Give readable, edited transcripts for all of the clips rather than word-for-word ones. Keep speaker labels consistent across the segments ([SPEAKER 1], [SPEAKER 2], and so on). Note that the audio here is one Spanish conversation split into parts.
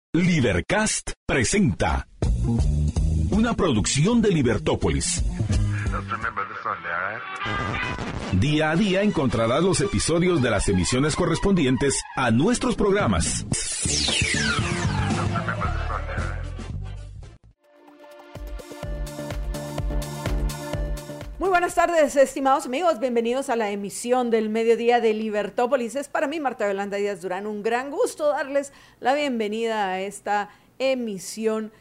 [SPEAKER 1] Libercast presenta una producción de Libertópolis. Día a día encontrarás los episodios de las emisiones correspondientes a nuestros programas.
[SPEAKER 2] Muy buenas tardes, estimados amigos, bienvenidos a la emisión del mediodía de Libertópolis. Es para mí, Marta Yolanda Díaz Durán, un gran gusto darles la bienvenida a esta emisión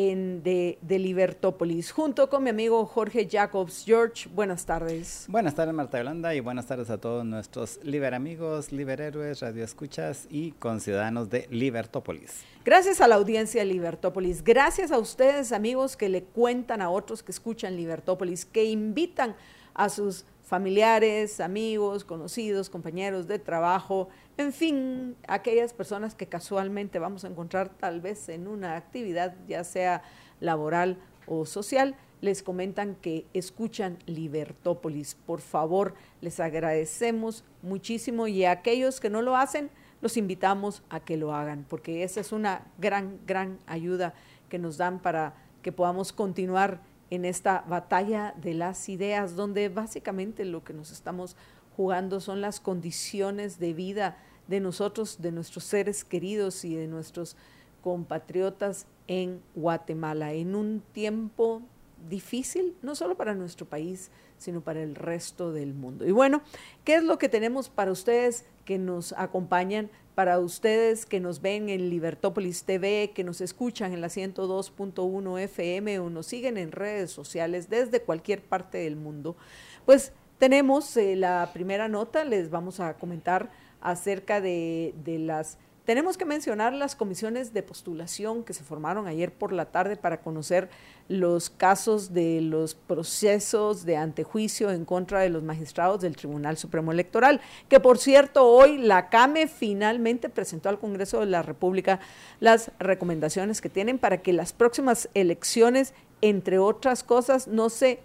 [SPEAKER 2] de Libertópolis, junto con mi amigo Jorge Jacobs. George, buenas tardes.
[SPEAKER 3] Buenas tardes, Marta Yolanda, y buenas tardes a todos nuestros liberamigos, liberhéroes, radioescuchas y conciudadanos de Libertópolis.
[SPEAKER 2] Gracias a la audiencia de Libertópolis, gracias a ustedes, amigos, que le cuentan a otros que escuchan Libertópolis, que invitan a sus familiares, amigos, conocidos, compañeros de trabajo, en fin, aquellas personas que casualmente vamos a encontrar tal vez en una actividad, ya sea laboral o social, les comentan que escuchan Libertópolis. Por favor, les agradecemos muchísimo, y a aquellos que no lo hacen, los invitamos a que lo hagan, porque esa es una gran ayuda que nos dan para que podamos continuar en esta batalla de las ideas, donde básicamente lo que nos estamos jugando son las condiciones de vida de nosotros, de nuestros seres queridos y de nuestros compatriotas en Guatemala, en un tiempo difícil, no solo para nuestro país, sino para el resto del mundo. Y bueno, ¿qué es lo que tenemos para ustedes que nos acompañan, para ustedes que nos ven en Libertópolis TV, que nos escuchan en la 102.1 FM o nos siguen en redes sociales desde cualquier parte del mundo? Pues tenemos la primera nota, les vamos a comentar acerca de las... Tenemos que mencionar las comisiones de postulación que se formaron ayer por la tarde para conocer los casos de los procesos de antejuicio en contra de los magistrados del Tribunal Supremo Electoral, que por cierto hoy la CAME finalmente presentó al Congreso de la República las recomendaciones que tienen para que las próximas elecciones, entre otras cosas, no se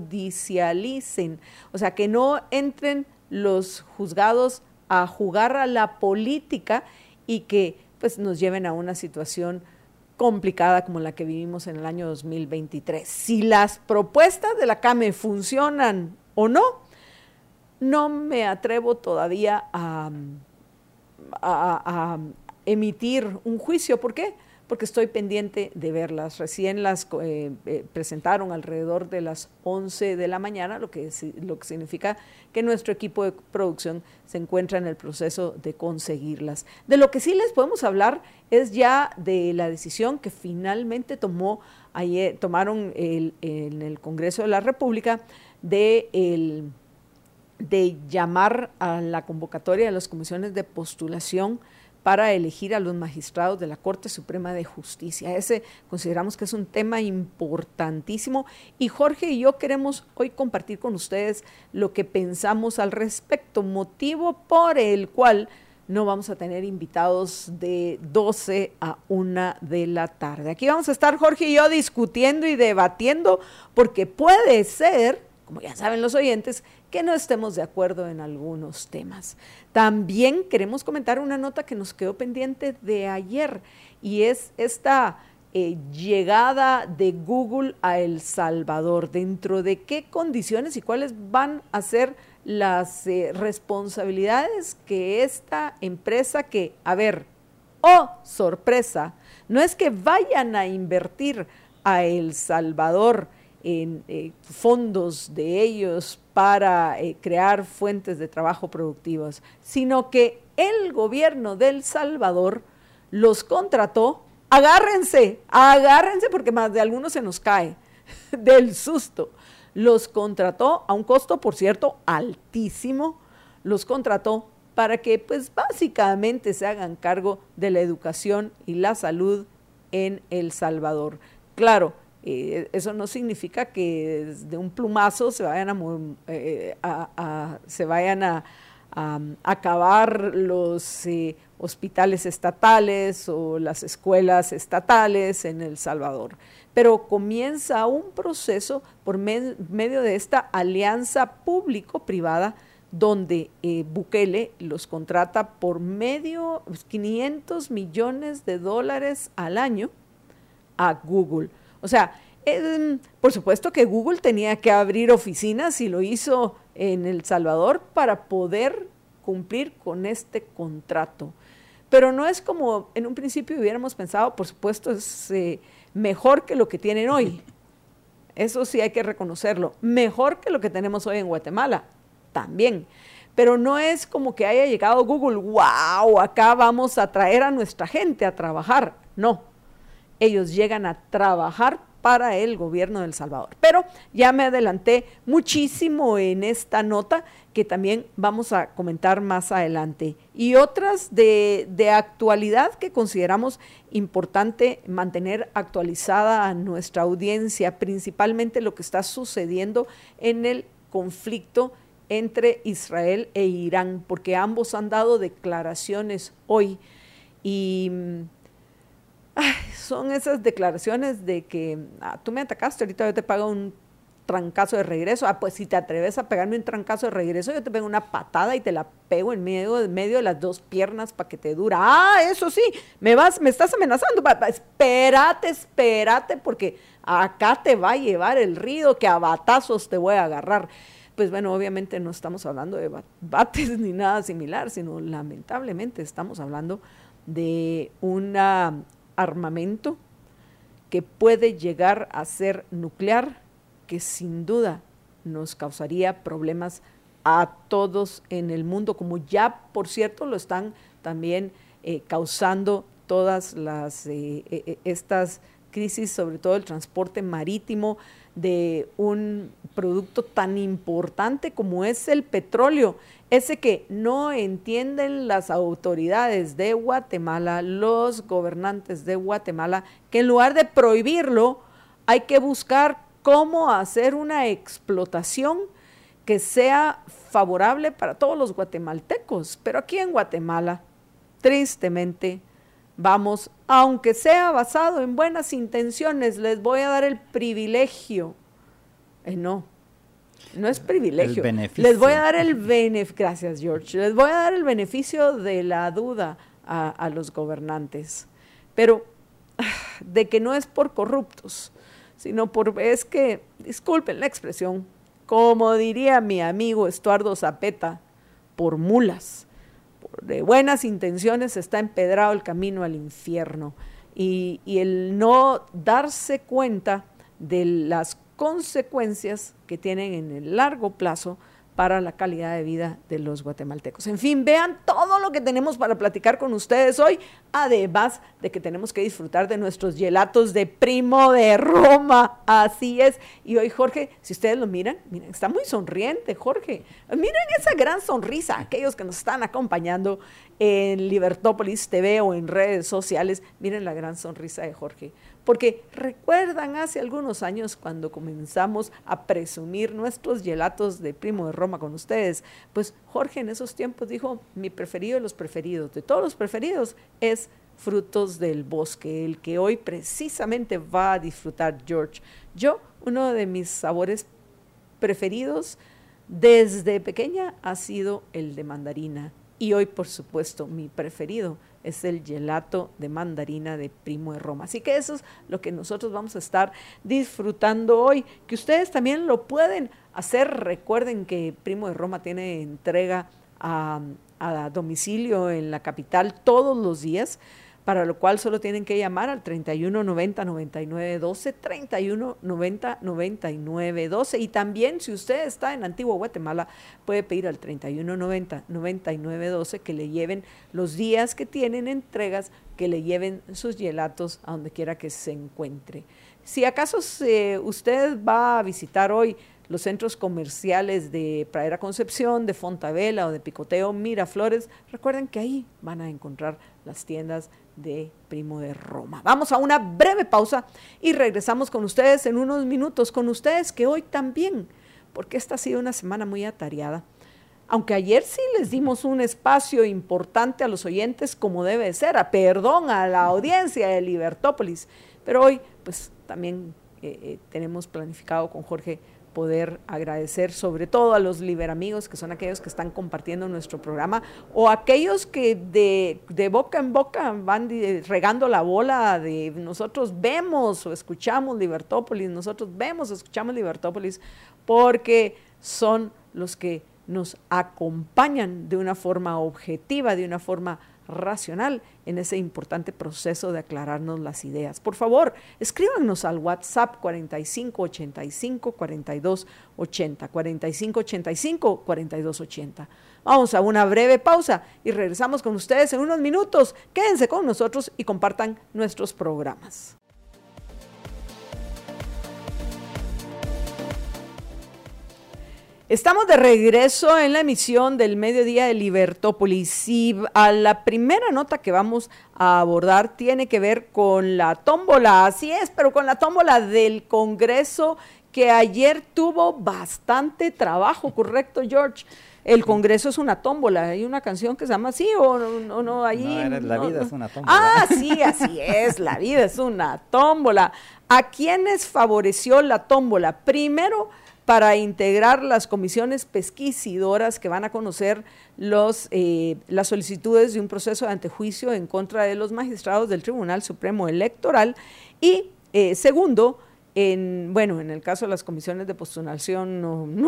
[SPEAKER 2] judicialicen, o sea, que no entren los juzgados a jugar a la política y que pues nos lleven a una situación complicada como la que vivimos en el año 2023. Si las propuestas de la CAME funcionan o no, no me atrevo todavía a emitir un juicio. ¿Por qué? Porque estoy pendiente de verlas. Recién las presentaron alrededor de las 11 de la mañana, lo que significa que nuestro equipo de producción se encuentra en el proceso de conseguirlas. De lo que sí les podemos hablar es ya de la decisión que finalmente tomaron en el Congreso de la República de llamar a la convocatoria de las comisiones de postulación para elegir a los magistrados de la Corte Suprema de Justicia. Ese consideramos que es un tema importantísimo, y Jorge y yo queremos hoy compartir con ustedes lo que pensamos al respecto, motivo por el cual no vamos a tener invitados de 12 a 1 de la tarde. Aquí vamos a estar Jorge y yo discutiendo y debatiendo, porque puede ser, como ya saben los oyentes, que no estemos de acuerdo en algunos temas. También queremos comentar una nota que nos quedó pendiente de ayer, y es esta llegada de Google a El Salvador. ¿Dentro de qué condiciones y cuáles van a ser las responsabilidades que esta empresa que, oh sorpresa, no es que vayan a invertir a El Salvador en fondos de ellos para crear fuentes de trabajo productivas, sino que el gobierno de El Salvador los contrató? Agárrense porque más de algunos se nos cae del susto. Los contrató a un costo, por cierto, altísimo. Los contrató para que pues básicamente se hagan cargo de la educación y la salud en El Salvador. Claro, eso no significa que de un plumazo se vayan a acabar los hospitales estatales o las escuelas estatales en El Salvador. Pero comienza un proceso por medio de esta alianza público-privada donde Bukele los contrata por 500 millones de dólares al año a Google. O sea, por supuesto que Google tenía que abrir oficinas y lo hizo en El Salvador para poder cumplir con este contrato. Pero no es como en un principio hubiéramos pensado, por supuesto es mejor que lo que tienen hoy. Eso sí hay que reconocerlo. Mejor que lo que tenemos hoy en Guatemala, también. Pero no es como que haya llegado Google, wow, acá vamos a traer a nuestra gente a trabajar. No, ellos llegan a trabajar para el gobierno de El Salvador. Pero ya me adelanté muchísimo en esta nota que también vamos a comentar más adelante. Y otras de actualidad que consideramos importante mantener actualizada a nuestra audiencia, principalmente lo que está sucediendo en el conflicto entre Israel e Irán, porque ambos han dado declaraciones hoy y son esas declaraciones de que tú me atacaste, ahorita yo te pago un trancazo de regreso. Pues si te atreves a pegarme un trancazo de regreso, yo te pego una patada y te la pego en medio de las dos piernas para que te dura. Eso sí, me estás amenazando. Espérate, porque acá te va a llevar el río, que a batazos te voy a agarrar. Pues bueno, obviamente no estamos hablando de bates ni nada similar, sino lamentablemente estamos hablando de un armamento que puede llegar a ser nuclear, que sin duda nos causaría problemas a todos en el mundo, como ya, por cierto, lo están también causando todas estas crisis, sobre todo el transporte marítimo de un producto tan importante como es el petróleo, ese que no entienden las autoridades de Guatemala, los gobernantes de Guatemala, que en lugar de prohibirlo, hay que buscar cómo hacer una explotación que sea favorable para todos los guatemaltecos. Pero aquí en Guatemala, tristemente, vamos, aunque sea basado en buenas intenciones, les voy a dar el privilegio. No es privilegio. Les voy a dar el beneficio, gracias George, les voy a dar el beneficio de la duda a los gobernantes. Pero de que no es por corruptos, sino es que, disculpen la expresión, como diría mi amigo Estuardo Zapeta, por mulas. De buenas intenciones está empedrado el camino al infierno. Y el no darse cuenta de las consecuencias que tienen en el largo plazo para la calidad de vida de los guatemaltecos. En fin, vean todo lo que tenemos para platicar con ustedes hoy, además de que tenemos que disfrutar de nuestros gelatos de Primo de Roma, así es. Y hoy Jorge, si ustedes lo miren, está muy sonriente Jorge. Miren esa gran sonrisa, aquellos que nos están acompañando en Libertópolis TV o en redes sociales, miren la gran sonrisa de Jorge. Porque recuerdan hace algunos años cuando comenzamos a presumir nuestros gelatos de Primo de Roma con ustedes, pues Jorge en esos tiempos dijo, mi preferido de los preferidos, de todos los preferidos, es Frutos del Bosque, el que hoy precisamente va a disfrutar George. Yo, uno de mis sabores preferidos desde pequeña ha sido el de mandarina. Y hoy, por supuesto, mi preferido es el gelato de mandarina de Primo de Roma. Así que eso es lo que nosotros vamos a estar disfrutando hoy, que ustedes también lo pueden hacer. Recuerden que Primo de Roma tiene entrega a domicilio en la capital todos los días, para lo cual solo tienen que llamar al 3190-9912, 3190-9912, y también si usted está en Antigua Guatemala, puede pedir al 3190-9912 que le lleven los días que tienen entregas, que le lleven sus gelatos a donde quiera que se encuentre. Si acaso usted va a visitar hoy los centros comerciales de Pradera Concepción, de Fontavela o de Picoteo Miraflores, recuerden que ahí van a encontrar las tiendas de Primo de Roma. Vamos a una breve pausa y regresamos con ustedes en unos minutos, con ustedes que hoy también, porque esta ha sido una semana muy atareada, aunque ayer sí les dimos un espacio importante a los oyentes como debe ser, a la audiencia de Libertópolis, pero hoy pues también tenemos planificado con Jorge poder agradecer sobre todo a los liberamigos, que son aquellos que están compartiendo nuestro programa, o aquellos que de boca en boca van regando la bola de nosotros vemos o escuchamos Libertópolis, nosotros vemos o escuchamos Libertópolis, porque son los que nos acompañan de una forma objetiva, de una forma racional en ese importante proceso de aclararnos las ideas. Por favor, escríbanos al WhatsApp 4585-4280, 4585-4280. Vamos a una breve pausa y regresamos con ustedes en unos minutos. Quédense con nosotros y compartan nuestros programas. Estamos de regreso en la emisión del mediodía de Libertópolis y a la primera nota que vamos a abordar tiene que ver con la tómbola, así es, pero con la tómbola del Congreso que ayer tuvo bastante trabajo, ¿correcto, George? El Congreso es una tómbola, hay una canción que se llama así o no, ahí.
[SPEAKER 3] La vida es una tómbola.
[SPEAKER 2] Ah, sí, así es, la vida es una tómbola. ¿A quiénes favoreció la tómbola? Primero, para integrar las comisiones pesquisidoras que van a conocer las solicitudes de un proceso de antejuicio en contra de los magistrados del Tribunal Supremo Electoral. Y segundo, en el caso de las comisiones de postulación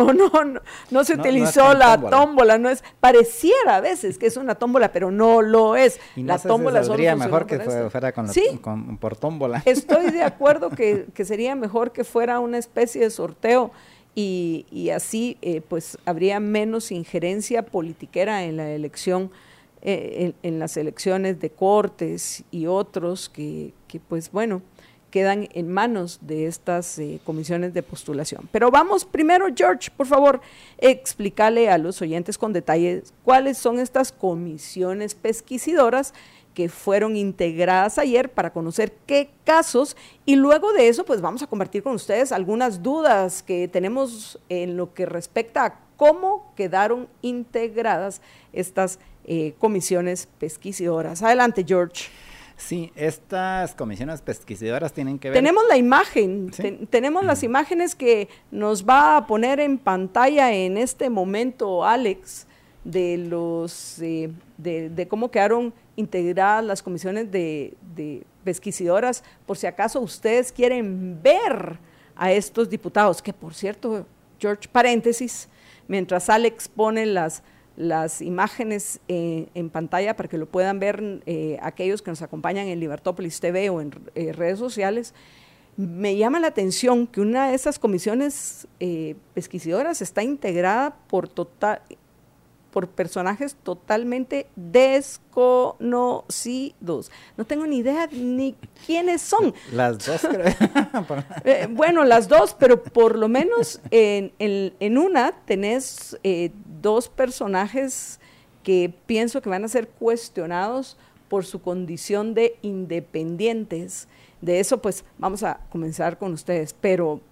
[SPEAKER 2] no se utilizó la tómbola, pareciera a veces que es una tómbola, pero no lo es.
[SPEAKER 3] Y
[SPEAKER 2] la tómbola
[SPEAKER 3] sería mejor que fuera por tómbola.
[SPEAKER 2] Estoy de acuerdo que sería mejor que fuera una especie de sorteo. Y así pues habría menos injerencia politiquera en la elección, en las elecciones de cortes y otros que pues bueno, quedan en manos de estas comisiones de postulación. Pero vamos primero, George, por favor, explícale a los oyentes con detalles cuáles son estas comisiones pesquisidoras que fueron integradas ayer para conocer qué casos, y luego de eso pues vamos a compartir con ustedes algunas dudas que tenemos en lo que respecta a cómo quedaron integradas estas comisiones pesquisidoras. Adelante, George.
[SPEAKER 3] Sí, estas comisiones pesquisidoras tienen que ver...
[SPEAKER 2] Tenemos la imagen, ¿sí? Tenemos las imágenes que nos va a poner en pantalla en este momento Alex, de los de cómo quedaron integradas las comisiones de pesquisidoras, por si acaso ustedes quieren ver a estos diputados, que por cierto, George, paréntesis, mientras Alex pone las imágenes en pantalla para que lo puedan ver aquellos que nos acompañan en Libertópolis TV o en redes sociales, me llama la atención que una de esas comisiones pesquisidoras está integrada por personajes totalmente desconocidos. No tengo ni idea ni quiénes son.
[SPEAKER 3] Las dos, creo.
[SPEAKER 2] Bueno, las dos, pero por lo menos en una tenés dos personajes que pienso que van a ser cuestionados por su condición de independientes. De eso, pues, vamos a comenzar con ustedes. Pero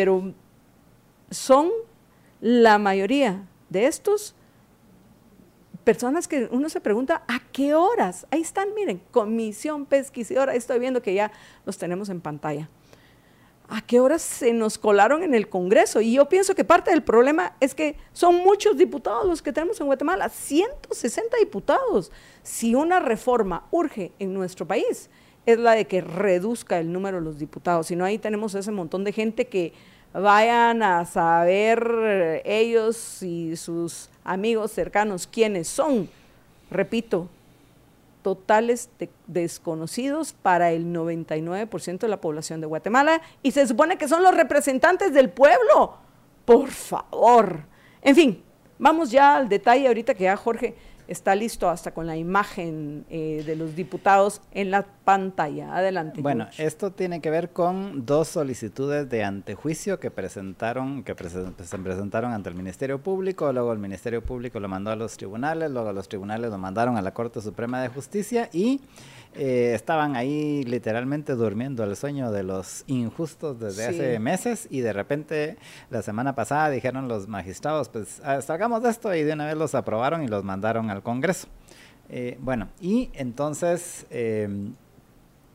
[SPEAKER 2] son la mayoría de estos personas que uno se pregunta, ¿a qué horas? Ahí están, miren, comisión pesquisidora, estoy viendo que ya los tenemos en pantalla. ¿A qué horas se nos colaron en el Congreso? Y yo pienso que parte del problema es que son muchos diputados los que tenemos en Guatemala, 160 diputados. Si una reforma urge en nuestro país, es la de que reduzca el número de los diputados, si no ahí tenemos ese montón de gente que vayan a saber ellos y sus amigos cercanos quiénes son. Repito, totales desconocidos para el 99% de la población de Guatemala, y se supone que son los representantes del pueblo. Por favor. En fin, vamos ya al detalle ahorita que ya Jorge está listo hasta con la imagen de los diputados en la pantalla. Adelante.
[SPEAKER 3] Bueno, George. Esto tiene que ver con dos solicitudes de antejuicio que se presentaron ante el Ministerio Público, luego el Ministerio Público lo mandó a los tribunales, luego los tribunales lo mandaron a la Corte Suprema de Justicia y estaban ahí literalmente durmiendo el sueño de los injustos desde hace meses, y de repente la semana pasada dijeron los magistrados, pues salgamos de esto, y de una vez los aprobaron y los mandaron al Congreso. Bueno, y entonces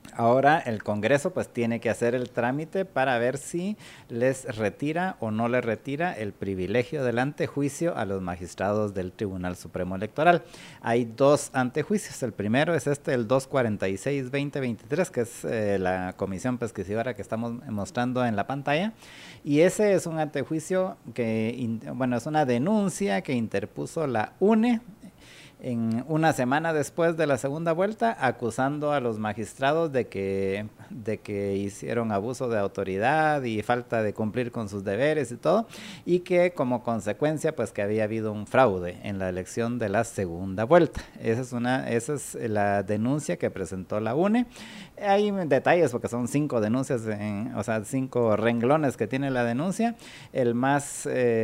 [SPEAKER 3] Ahora el Congreso pues tiene que hacer el trámite para ver si les retira o no les retira el privilegio del antejuicio a los magistrados del Tribunal Supremo Electoral. Hay 2 antejuicios. El primero es el 246-2023, que es la comisión pesquisidora que estamos mostrando en la pantalla. Y ese es un antejuicio que, es una denuncia que interpuso la UNE en una semana después de la segunda vuelta, acusando a los magistrados de que hicieron abuso de autoridad y falta de cumplir con sus deberes y todo, y que como consecuencia pues que había habido un fraude en la elección de la segunda vuelta. Esa es la denuncia que presentó la UNE. Hay detalles porque son 5 denuncias, 5 renglones que tiene la denuncia. El más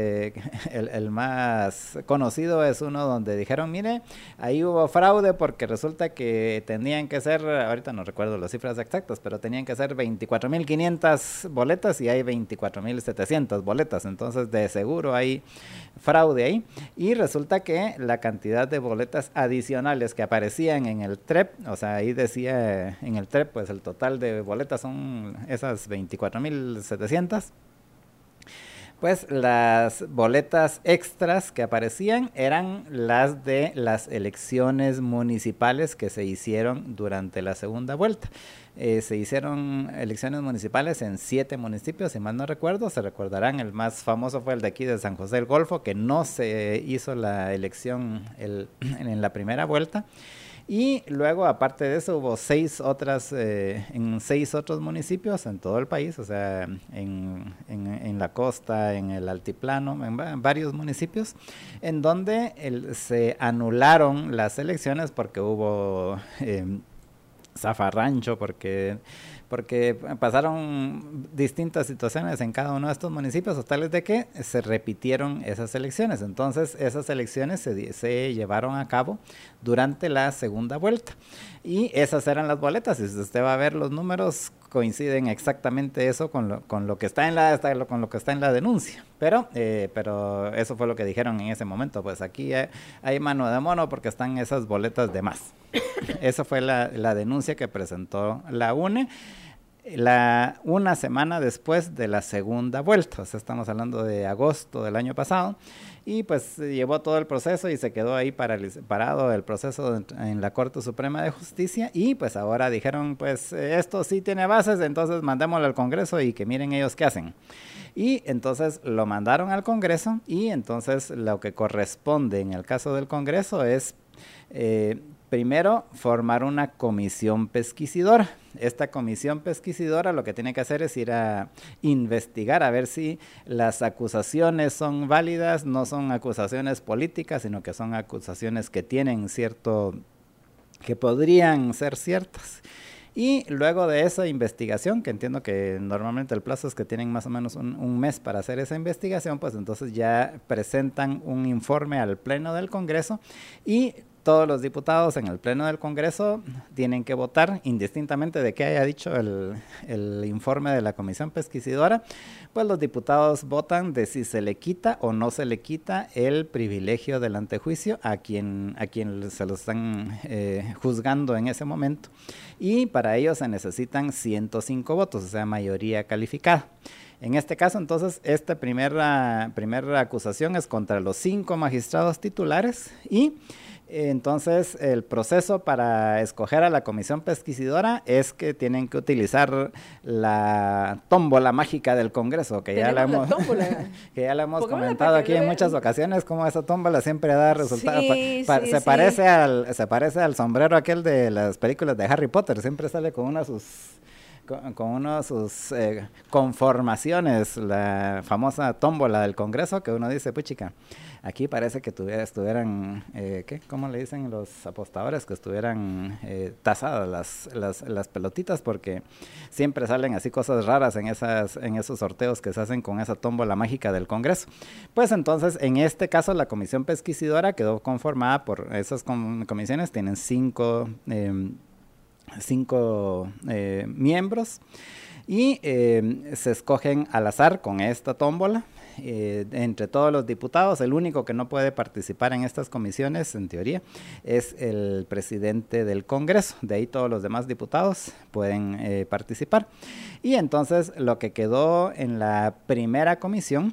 [SPEAKER 3] conocido es uno donde dijeron, mire, ahí hubo fraude porque resulta que tenían que ser, ahorita no recuerdo las cifras exactas, pero tenían que ser 24,500 boletas y hay 24,700 boletas, entonces de seguro hay fraude ahí. Y resulta que la cantidad de boletas adicionales que aparecían en el TREP, ahí decía en el TREP, pues el total de boletas son esas 24,700. Pues las boletas extras que aparecían eran las de las elecciones municipales que se hicieron durante la segunda vuelta. Se hicieron elecciones municipales en 7 municipios, si mal no recuerdo. Se recordarán, el más famoso fue el de aquí de San José del Golfo, que no se hizo la elección en la primera vuelta. Y luego, aparte de eso, hubo 6 otras, en 6 otros municipios en todo el país, en la costa, en el altiplano, en varios municipios, en donde se anularon las elecciones porque hubo zafarrancho, porque pasaron distintas situaciones en cada uno de estos municipios, tales de que se repitieron esas elecciones. Entonces, esas elecciones se llevaron a cabo durante la segunda vuelta. Y esas eran las boletas. Y si usted va a ver los números, coinciden exactamente eso con lo que está en la denuncia. Pero eso fue lo que dijeron en ese momento. Pues aquí hay mano de mono porque están esas boletas de más. Esa fue la denuncia que presentó la UNE una semana después de la segunda vuelta. Estamos hablando de agosto del año pasado. Y pues llevó todo el proceso y se quedó ahí parado el proceso en la Corte Suprema de Justicia. Y pues ahora dijeron, pues esto sí tiene bases, entonces mandémoslo al Congreso y que miren ellos qué hacen. Y entonces lo mandaron al Congreso, y entonces lo que corresponde en el caso del Congreso es primero formar una comisión pesquisidora. Esta comisión pesquisidora lo que tiene que hacer es ir a investigar a ver si las acusaciones son válidas, no son acusaciones políticas, sino que son acusaciones que tienen que podrían ser ciertas. Y luego de esa investigación, que entiendo que normalmente el plazo es que tienen más o menos un mes para hacer esa investigación, pues entonces ya presentan un informe al Pleno del Congreso, y todos los diputados en el Pleno del Congreso tienen que votar, indistintamente de qué haya dicho el informe de la Comisión Pesquisidora. Pues los diputados votan de si se le quita o no se le quita el privilegio del antejuicio a quien se lo están juzgando en ese momento. Y para ello se necesitan 105 votos, o sea, mayoría calificada. En este caso, entonces, esta primera acusación es contra los 5 magistrados titulares, y entonces el proceso para escoger a la comisión pesquisidora es que tienen que utilizar la tómbola mágica del Congreso, que ya la hemos comentado aquí en muchas ocasiones, como esa tómbola siempre da resultados. Se parece al sombrero aquel de las películas de Harry Potter, siempre sale con una de sus conformaciones, la famosa tómbola del Congreso, que uno dice, puchica, aquí parece que estuvieran, ¿cómo le dicen los apostadores? Que estuvieran tazadas las pelotitas, porque siempre salen así cosas raras en esos sorteos que se hacen con esa tómbola mágica del Congreso. Pues entonces, en este caso, la comisión pesquisidora quedó conformada por esas comisiones, tienen 5 miembros, y se escogen al azar con esta tómbola. Entre todos los diputados, el único que no puede participar en estas comisiones, en teoría, es el presidente del Congreso. De ahí todos los demás diputados pueden participar. Y entonces lo que quedó en la primera comisión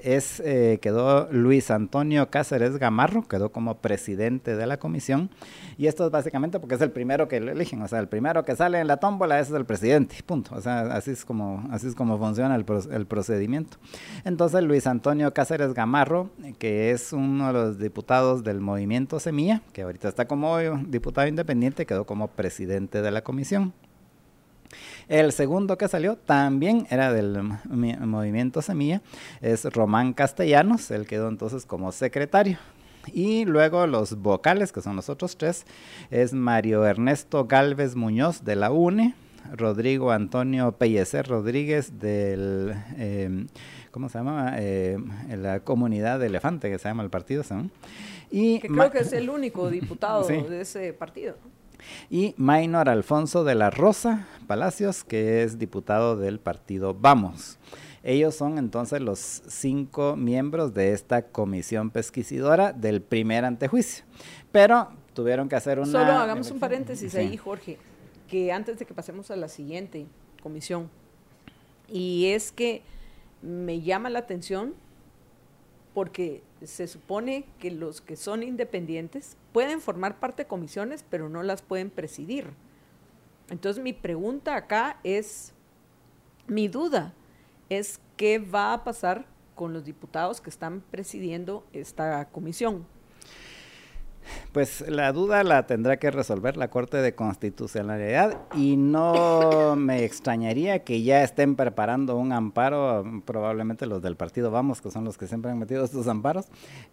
[SPEAKER 3] quedó Luis Antonio Cáceres Gamarro, quedó como presidente de la comisión, y esto es básicamente porque es el primero que lo eligen, o sea, el primero que sale en la tómbola ese es el presidente, punto. O sea, así es como funciona el procedimiento. Entonces Luis Antonio Cáceres Gamarro, que es uno de los diputados del Movimiento Semilla, que ahorita está como diputado independiente, quedó como presidente de la comisión. El segundo que salió también era del Movimiento Semilla, es Román Castellanos, él quedó entonces como secretario. Y luego los vocales, que son los otros tres, es Mario Ernesto Galvez Muñoz de la UNE, Rodrigo Antonio Pellecer Rodríguez del, ¿cómo se llama? La Comunidad de Elefante, que se llama el partido, ¿sí? Y
[SPEAKER 2] que creo que es el único diputado sí. de ese partido.
[SPEAKER 3] Y Maynor Alfonso de la Rosa Palacios, que es diputado del partido Vamos. Ellos son entonces los 5 miembros de esta comisión pesquisidora del primer antejuicio. Pero tuvieron que hacer una...
[SPEAKER 2] Solo hagamos un paréntesis sí. ahí, Jorge, que antes de que pasemos a la siguiente comisión, y es que me llama la atención porque se supone que los que son independientes pueden formar parte de comisiones, pero no las pueden presidir. Entonces mi pregunta acá es, mi duda es qué va a pasar con los diputados que están presidiendo esta comisión.
[SPEAKER 3] Pues la duda la tendrá que resolver la Corte de Constitucionalidad y no me extrañaría que ya estén preparando un amparo, probablemente los del partido Vamos, que son los que siempre han metido estos amparos,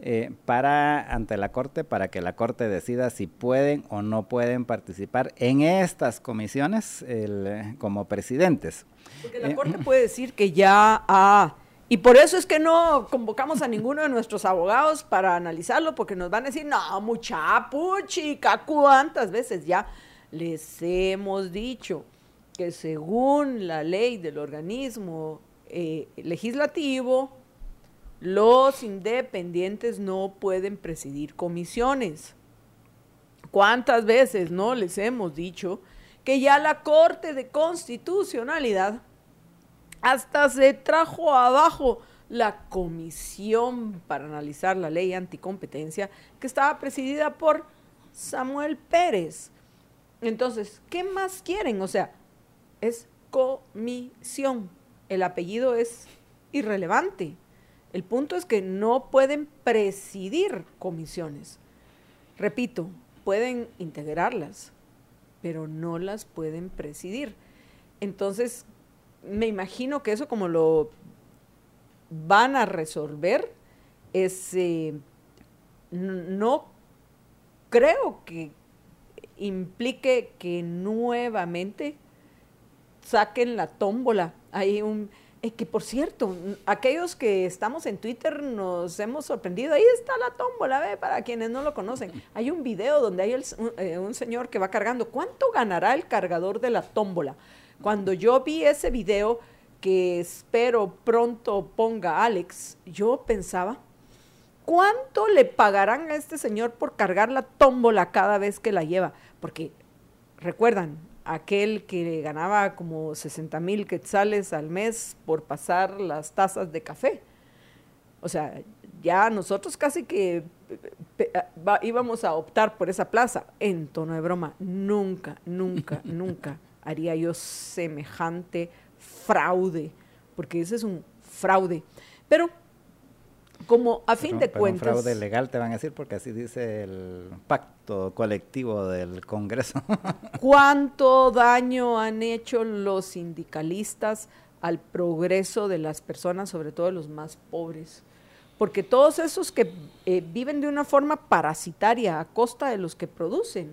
[SPEAKER 3] ante la Corte, para que la Corte decida si pueden o no pueden participar en estas comisiones como presidentes.
[SPEAKER 2] Porque la Corte puede decir que ya y por eso es que no convocamos a ninguno de nuestros abogados para analizarlo, porque nos van a decir, no, mucha puchica, ¿cuántas veces ya les hemos dicho que según la ley del organismo legislativo, los independientes no pueden presidir comisiones? ¿Cuántas veces no les hemos dicho que ya la Corte de Constitucionalidad hasta se trajo abajo la comisión para analizar la ley anticompetencia, que estaba presidida por Samuel Pérez? Entonces, ¿qué más quieren? O sea, es comisión. El apellido es irrelevante. El punto es que no pueden presidir comisiones. Repito, pueden integrarlas, pero no las pueden presidir. Entonces, me imagino que eso, como lo van a resolver, no creo que implique que nuevamente saquen la tómbola. Hay que por cierto, aquellos que estamos en Twitter nos hemos sorprendido. Ahí está la tómbola, para quienes no lo conocen. Hay un video donde hay un señor que va cargando. ¿Cuánto ganará el cargador de la tómbola? Cuando yo vi ese video, que espero pronto ponga Alex, yo pensaba, ¿cuánto le pagarán a este señor por cargar la tómbola cada vez que la lleva? Porque, recuerdan, aquel que ganaba como 60,000 quetzales al mes por pasar las tazas de café. O sea, ya nosotros casi que íbamos a optar por esa plaza. En tono de broma, nunca haría yo semejante fraude, porque ese es un fraude. Pero como a fin de cuentas...
[SPEAKER 3] Un fraude legal te van a decir, porque así dice el pacto colectivo del Congreso.
[SPEAKER 2] ¿Cuánto daño han hecho los sindicalistas al progreso de las personas, sobre todo de los más pobres? Porque todos esos que viven de una forma parasitaria a costa de los que producen,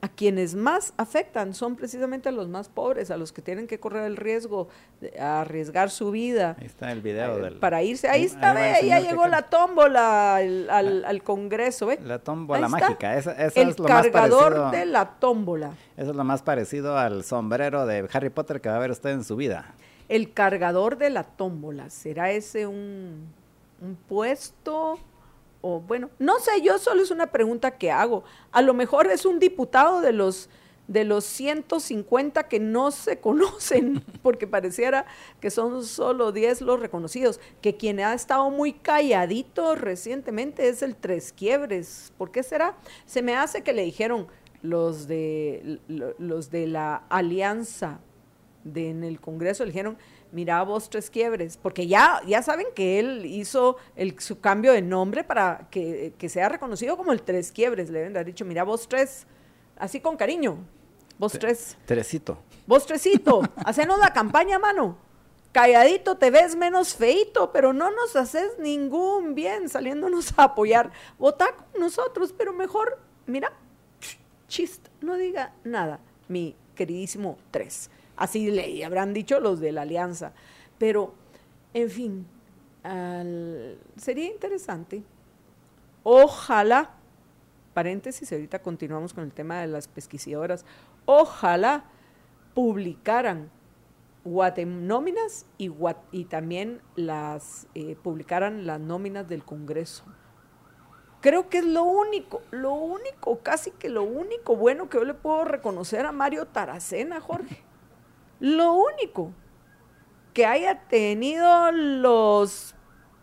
[SPEAKER 2] a quienes más afectan son precisamente a los más pobres, a los que tienen que correr el riesgo de arriesgar su vida.
[SPEAKER 3] Ahí está el video
[SPEAKER 2] para irse. Ahí está, ve, ya llegó la tómbola al Congreso, ve.
[SPEAKER 3] La tómbola mágica, esa
[SPEAKER 2] el
[SPEAKER 3] es lo más
[SPEAKER 2] cargador
[SPEAKER 3] parecido,
[SPEAKER 2] de la tómbola.
[SPEAKER 3] Eso es lo más parecido al sombrero de Harry Potter que va a ver usted en su vida.
[SPEAKER 2] El cargador de la tómbola, ¿será ese un puesto? O bueno, no sé, yo solo es una pregunta que hago. A lo mejor es un diputado de los 150 que no se conocen, porque pareciera que son solo 10 los reconocidos, que quien ha estado muy calladito recientemente es el Tres Quiebres. ¿Por qué será? Se me hace que le dijeron los de la alianza en el Congreso, le dijeron, mira vos Tres Quiebres, porque ya saben que él hizo su cambio de nombre para que sea reconocido como el Tres Quiebres. Le deben haber dicho, mira vos Tres, así con cariño, vos Tres.
[SPEAKER 3] Teresito.
[SPEAKER 2] Vos Tresito, hacenos la campaña, mano. Calladito te ves menos feito, pero no nos haces ningún bien saliéndonos a apoyar. Votá con nosotros, pero mejor, mira, chist, no diga nada, mi queridísimo Tres. Así le habrán dicho los de la alianza. Pero, en fin, sería interesante. Ojalá, paréntesis, ahorita continuamos con el tema de las pesquisadoras, ojalá publicaran nóminas y también publicaran las nóminas del Congreso. Creo que es lo único, casi que lo único bueno que yo le puedo reconocer a Mario Taracena, Jorge. Lo único que haya tenido los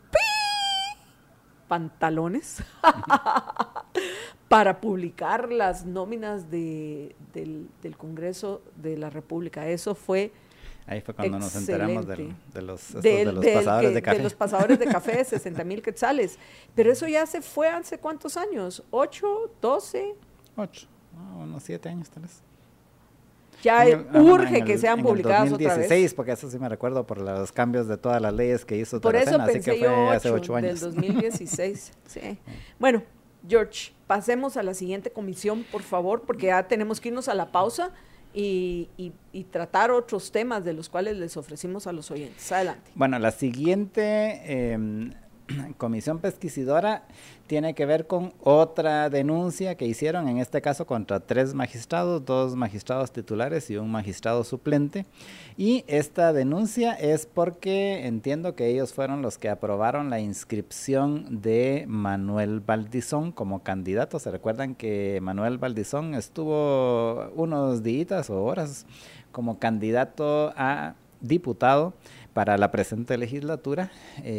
[SPEAKER 2] pantalones para publicar las nóminas del Congreso de la República. Eso fue
[SPEAKER 3] ahí fue cuando nos enteramos de los pasadores de café. De
[SPEAKER 2] los pasadores de café de 60,000 quetzales. Pero eso ya se fue hace ¿cuántos años? ¿8? ¿12?
[SPEAKER 3] 8, unos 7 años tal vez.
[SPEAKER 2] Ya urge que sean publicadas otra vez.
[SPEAKER 3] 2016, porque eso sí me recuerdo por los cambios de todas las leyes que hizo
[SPEAKER 2] por
[SPEAKER 3] Taracena,
[SPEAKER 2] eso pensé
[SPEAKER 3] así que fue
[SPEAKER 2] yo
[SPEAKER 3] hace 8 años.
[SPEAKER 2] Del 2016. Sí. Bueno, George, pasemos a la siguiente comisión, por favor, porque ya tenemos que irnos a la pausa y tratar otros temas de los cuales les ofrecimos a los oyentes. Adelante.
[SPEAKER 3] Bueno, la siguiente comisión pesquisidora tiene que ver con otra denuncia que hicieron, en este caso contra 3 magistrados, 2 magistrados titulares y un magistrado suplente. Y esta denuncia es porque entiendo que ellos fueron los que aprobaron la inscripción de Manuel Valdizón como candidato. Se recuerdan que Manuel Valdizón estuvo unos días o horas como candidato a diputado para la presente legislatura,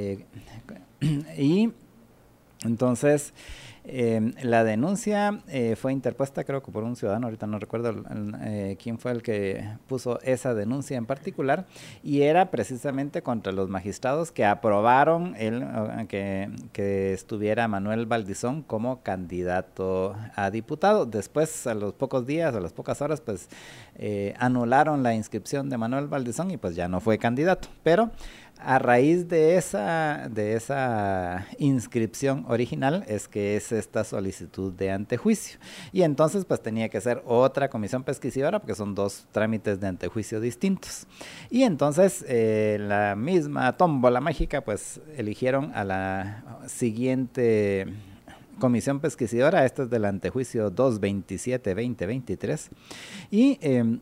[SPEAKER 3] y entonces la denuncia fue interpuesta, creo que por un ciudadano, ahorita no recuerdo quién fue el que puso esa denuncia en particular, y era precisamente contra los magistrados que aprobaron que estuviera Manuel Valdizón como candidato a diputado. Después, a los pocos días, a las pocas horas, pues anularon la inscripción de Manuel Valdizón y pues ya no fue candidato. Pero a raíz de esa inscripción original es que es esta solicitud de antejuicio. Y entonces pues tenía que ser otra comisión pesquisidora porque son 2 trámites de antejuicio distintos. Y entonces la misma tómbola mágica pues eligieron a la siguiente comisión pesquisidora. Esta es del antejuicio 227-2023. Y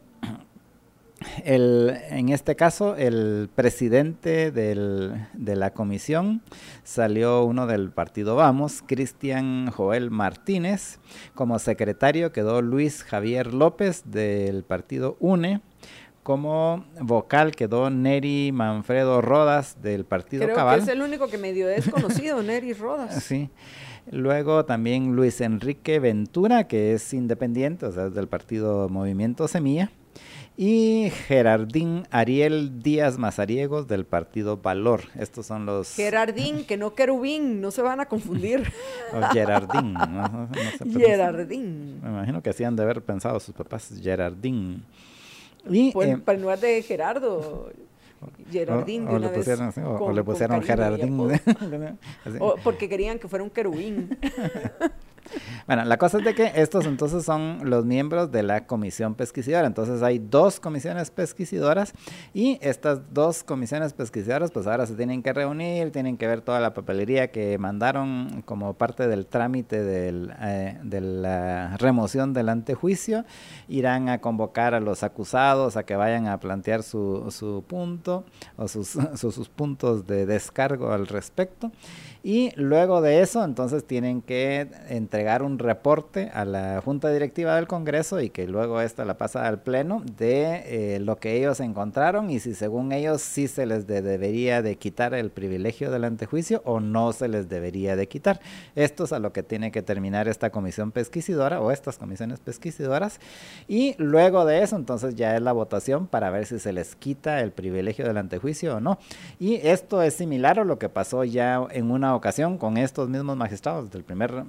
[SPEAKER 3] en este caso, el presidente de la comisión salió uno del partido Vamos, Cristian Joel Martínez. Como secretario quedó Luis Javier López del partido UNE. Como vocal quedó Neri Manfredo Rodas del partido Cabal.
[SPEAKER 2] Creo que es el único que medio es conocido, Neri Rodas.
[SPEAKER 3] Sí. Luego también Luis Enrique Ventura, que es independiente, o sea, es del partido Movimiento Semilla. Y Gerardín Ariel Díaz Mazariegos del partido Valor. Estos son los...
[SPEAKER 2] Gerardín, que no querubín, no se van a confundir.
[SPEAKER 3] O Gerardín. No
[SPEAKER 2] Gerardín.
[SPEAKER 3] Me imagino que hacían de haber pensado sus papás, Gerardín. Y,
[SPEAKER 2] pues, en lugar de Gerardo, Gerardín de una vez.
[SPEAKER 3] O le pusieron Gerardín.
[SPEAKER 2] Porque querían que fuera un querubín.
[SPEAKER 3] Bueno, la cosa es de que estos entonces son los miembros de la comisión pesquisidora. Entonces hay 2 comisiones pesquisidoras y estas 2 comisiones pesquisidoras pues ahora se tienen que reunir, tienen que ver toda la papelería que mandaron como parte del trámite de la remoción del antejuicio. Irán a convocar a los acusados a que vayan a plantear su punto o sus puntos de descargo al respecto. Y luego de eso, entonces tienen que entregar un reporte a la Junta Directiva del Congreso y que luego esta la pasa al Pleno de lo que ellos encontraron y si según ellos sí se les debería de quitar el privilegio del antejuicio o no se les debería de quitar. Esto es a lo que tiene que terminar esta comisión pesquisidora o estas comisiones pesquisidoras y luego de eso entonces ya es la votación para ver si se les quita el privilegio del antejuicio o no. Y esto es similar a lo que pasó ya en una ocasión con estos mismos magistrados del primer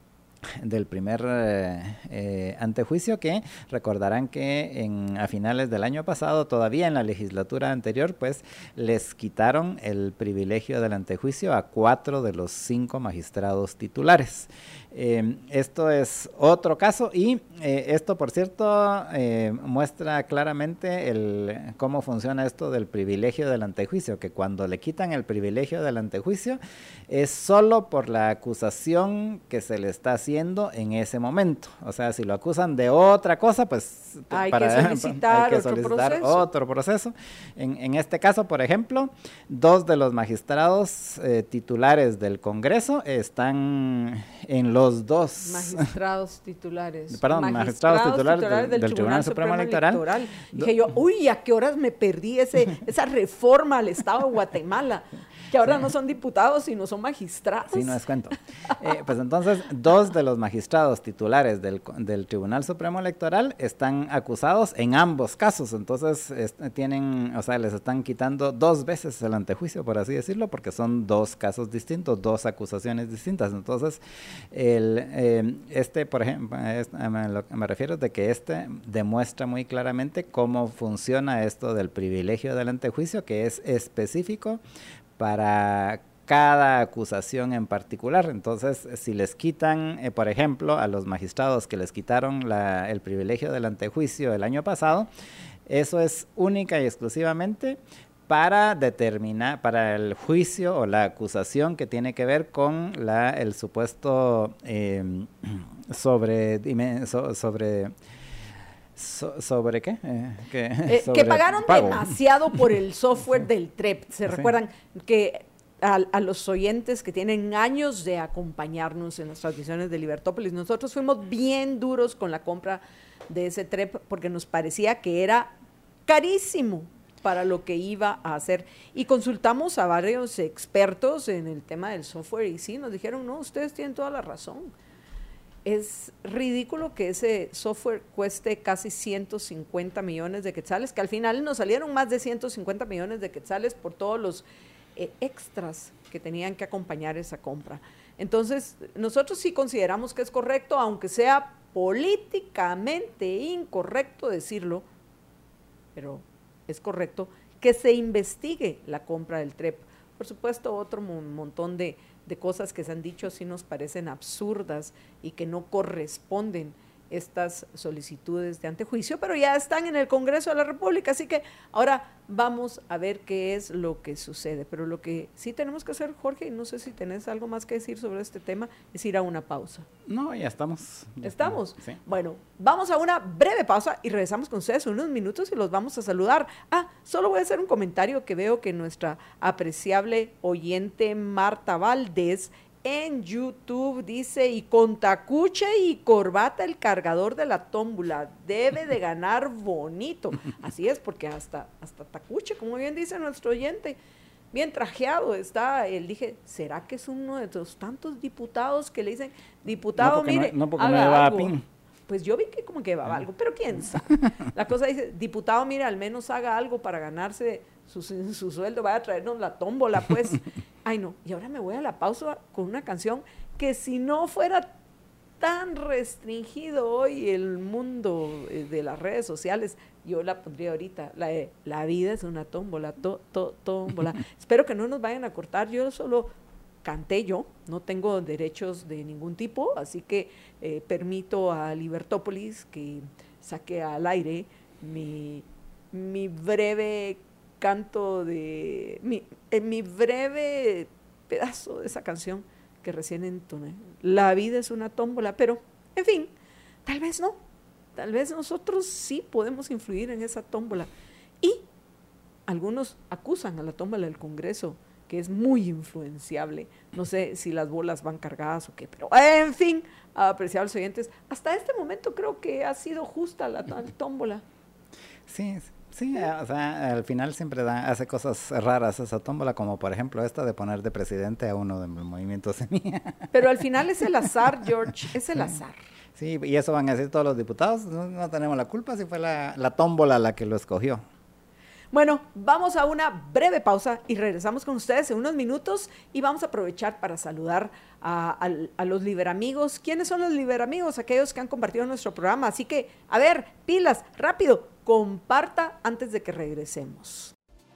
[SPEAKER 3] antejuicio, que recordarán que a finales del año pasado, todavía en la legislatura anterior, pues les quitaron el privilegio del antejuicio a 4 de los 5 magistrados titulares. Esto es otro caso y esto, por cierto, muestra claramente cómo funciona esto del privilegio del antejuicio, que cuando le quitan el privilegio del antejuicio es solo por la acusación que se le está haciendo en ese momento. O sea, si lo acusan de otra cosa, pues
[SPEAKER 2] hay que solicitar
[SPEAKER 3] otro proceso. En este caso, por ejemplo, 2 de los magistrados titulares del Congreso están en los 2
[SPEAKER 2] magistrados titulares.
[SPEAKER 3] Perdón, magistrados titulares del Tribunal Supremo Electoral.
[SPEAKER 2] Dije yo, uy, ¿a qué horas me perdí esa reforma al Estado de Guatemala? Que ahora no son diputados, sino son magistrados.
[SPEAKER 3] Sí, no es cuento. Pues entonces, 2 de los magistrados titulares del Tribunal Supremo Electoral están acusados en ambos casos. Entonces, les están quitando 2 veces el antejuicio, por así decirlo, porque son 2 casos distintos, 2 acusaciones distintas. Entonces, por ejemplo, lo que me refiero es de que demuestra muy claramente cómo funciona esto del privilegio del antejuicio, que es específico para cada acusación en particular. Entonces, si les quitan, por ejemplo, a los magistrados que les quitaron el privilegio del antejuicio el año pasado, eso es única y exclusivamente para determinar, para el juicio o la acusación que tiene que ver con el supuesto ¿sobre qué?
[SPEAKER 2] Que pagaron demasiado por el software del TREP. ¿Se recuerdan que a los oyentes que tienen años de acompañarnos en las transmisiones de Libertópolis, nosotros fuimos bien duros con la compra de ese TREP porque nos parecía que era carísimo para lo que iba a hacer? Y consultamos a varios expertos en el tema del software y sí, nos dijeron, no, ustedes tienen toda la razón. Es ridículo que ese software cueste casi 150 millones de quetzales, que al final nos salieron más de 150 millones de quetzales por todos los extras que tenían que acompañar esa compra. Entonces, nosotros sí consideramos que es correcto, aunque sea políticamente incorrecto decirlo, pero es correcto que se investigue la compra del TREP. Por supuesto, otro montón de cosas que se han dicho sí nos parecen absurdas y que no corresponden estas solicitudes de antejuicio, pero ya están en el Congreso de la República, así que ahora vamos a ver qué es lo que sucede. Pero lo que sí tenemos que hacer, Jorge, y no sé si tenés algo más que decir sobre este tema, es ir a una pausa.
[SPEAKER 3] No, ya estamos.
[SPEAKER 2] ¿Estamos?
[SPEAKER 3] Sí.
[SPEAKER 2] Bueno, vamos a una breve pausa y regresamos con ustedes en unos minutos y los vamos a saludar. Solo voy a hacer un comentario que veo que nuestra apreciable oyente Marta Valdés en YouTube dice, y con tacuche y corbata el cargador de la tómbola debe de ganar bonito. Así es, porque hasta tacuche, como bien dice nuestro oyente, bien trajeado está. Él dije, ¿será que es uno de los tantos diputados que le dicen, diputado,
[SPEAKER 3] porque
[SPEAKER 2] mire,
[SPEAKER 3] no
[SPEAKER 2] haga
[SPEAKER 3] lleva
[SPEAKER 2] algo?
[SPEAKER 3] pin.
[SPEAKER 2] Pues yo vi que como que llevaba algo, pero quién sabe. La cosa dice, diputado, mire, al menos haga algo para ganarse su sueldo, vaya a traernos la tómbola, pues. Ay, no, y ahora me voy a la pausa con una canción que si no fuera tan restringido hoy el mundo de las redes sociales, yo la pondría ahorita, la vida es una tómbola, tómbola. Espero que no nos vayan a cortar, yo solo canté yo, no tengo derechos de ningún tipo, así que permito a Libertópolis que saque al aire mi breve canto mi breve pedazo de esa canción que recién entoné. La vida es una tómbola, pero, en fin, tal vez no. Tal vez nosotros sí podemos influir en esa tómbola. Y algunos acusan a la tómbola del Congreso, que es muy influenciable. No sé si las bolas van cargadas o qué, pero en fin, apreciables oyentes, hasta este momento creo que ha sido justa la tómbola.
[SPEAKER 3] Sí, o sea, al final siempre hace cosas raras esa tómbola, como por ejemplo esta de poner de presidente a uno del movimiento Semilla.
[SPEAKER 2] Pero al final es el azar, George, es el azar.
[SPEAKER 3] Sí, y eso van a decir todos los diputados, no tenemos la culpa si fue la tómbola la que lo escogió.
[SPEAKER 2] Bueno, vamos a una breve pausa y regresamos con ustedes en unos minutos y vamos a aprovechar para saludar a los liberamigos. ¿Quiénes son los liberamigos? Aquellos que han compartido nuestro programa. Así que, a ver, pilas, rápido, comparta antes de que regresemos.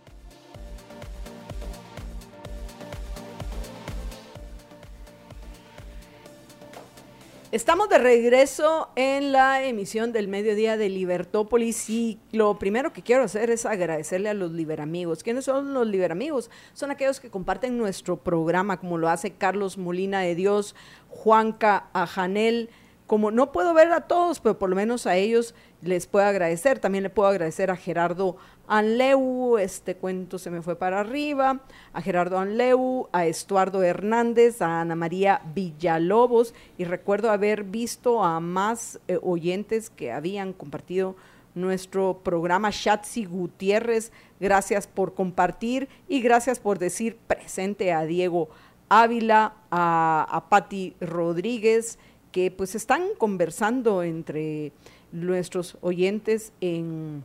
[SPEAKER 2] Estamos de regreso en la emisión del mediodía de Libertópolis y lo primero que quiero hacer es agradecerle a los liberamigos. ¿Quiénes son los liberamigos? Son aquellos que comparten nuestro programa, como lo hace Carlos Molina de Dios, Juanca Ajanel. Como no puedo ver a todos, pero por lo menos a ellos les puedo agradecer. También le puedo agradecer a Gerardo Anleu, este cuento se me fue para arriba, a Gerardo Anleu, a Estuardo Hernández, a Ana María Villalobos, y recuerdo haber visto a más oyentes que habían compartido nuestro programa. Shatsi Gutiérrez, gracias por compartir y gracias por decir presente, a Diego Ávila, a Patti Rodríguez, que pues están conversando entre nuestros oyentes en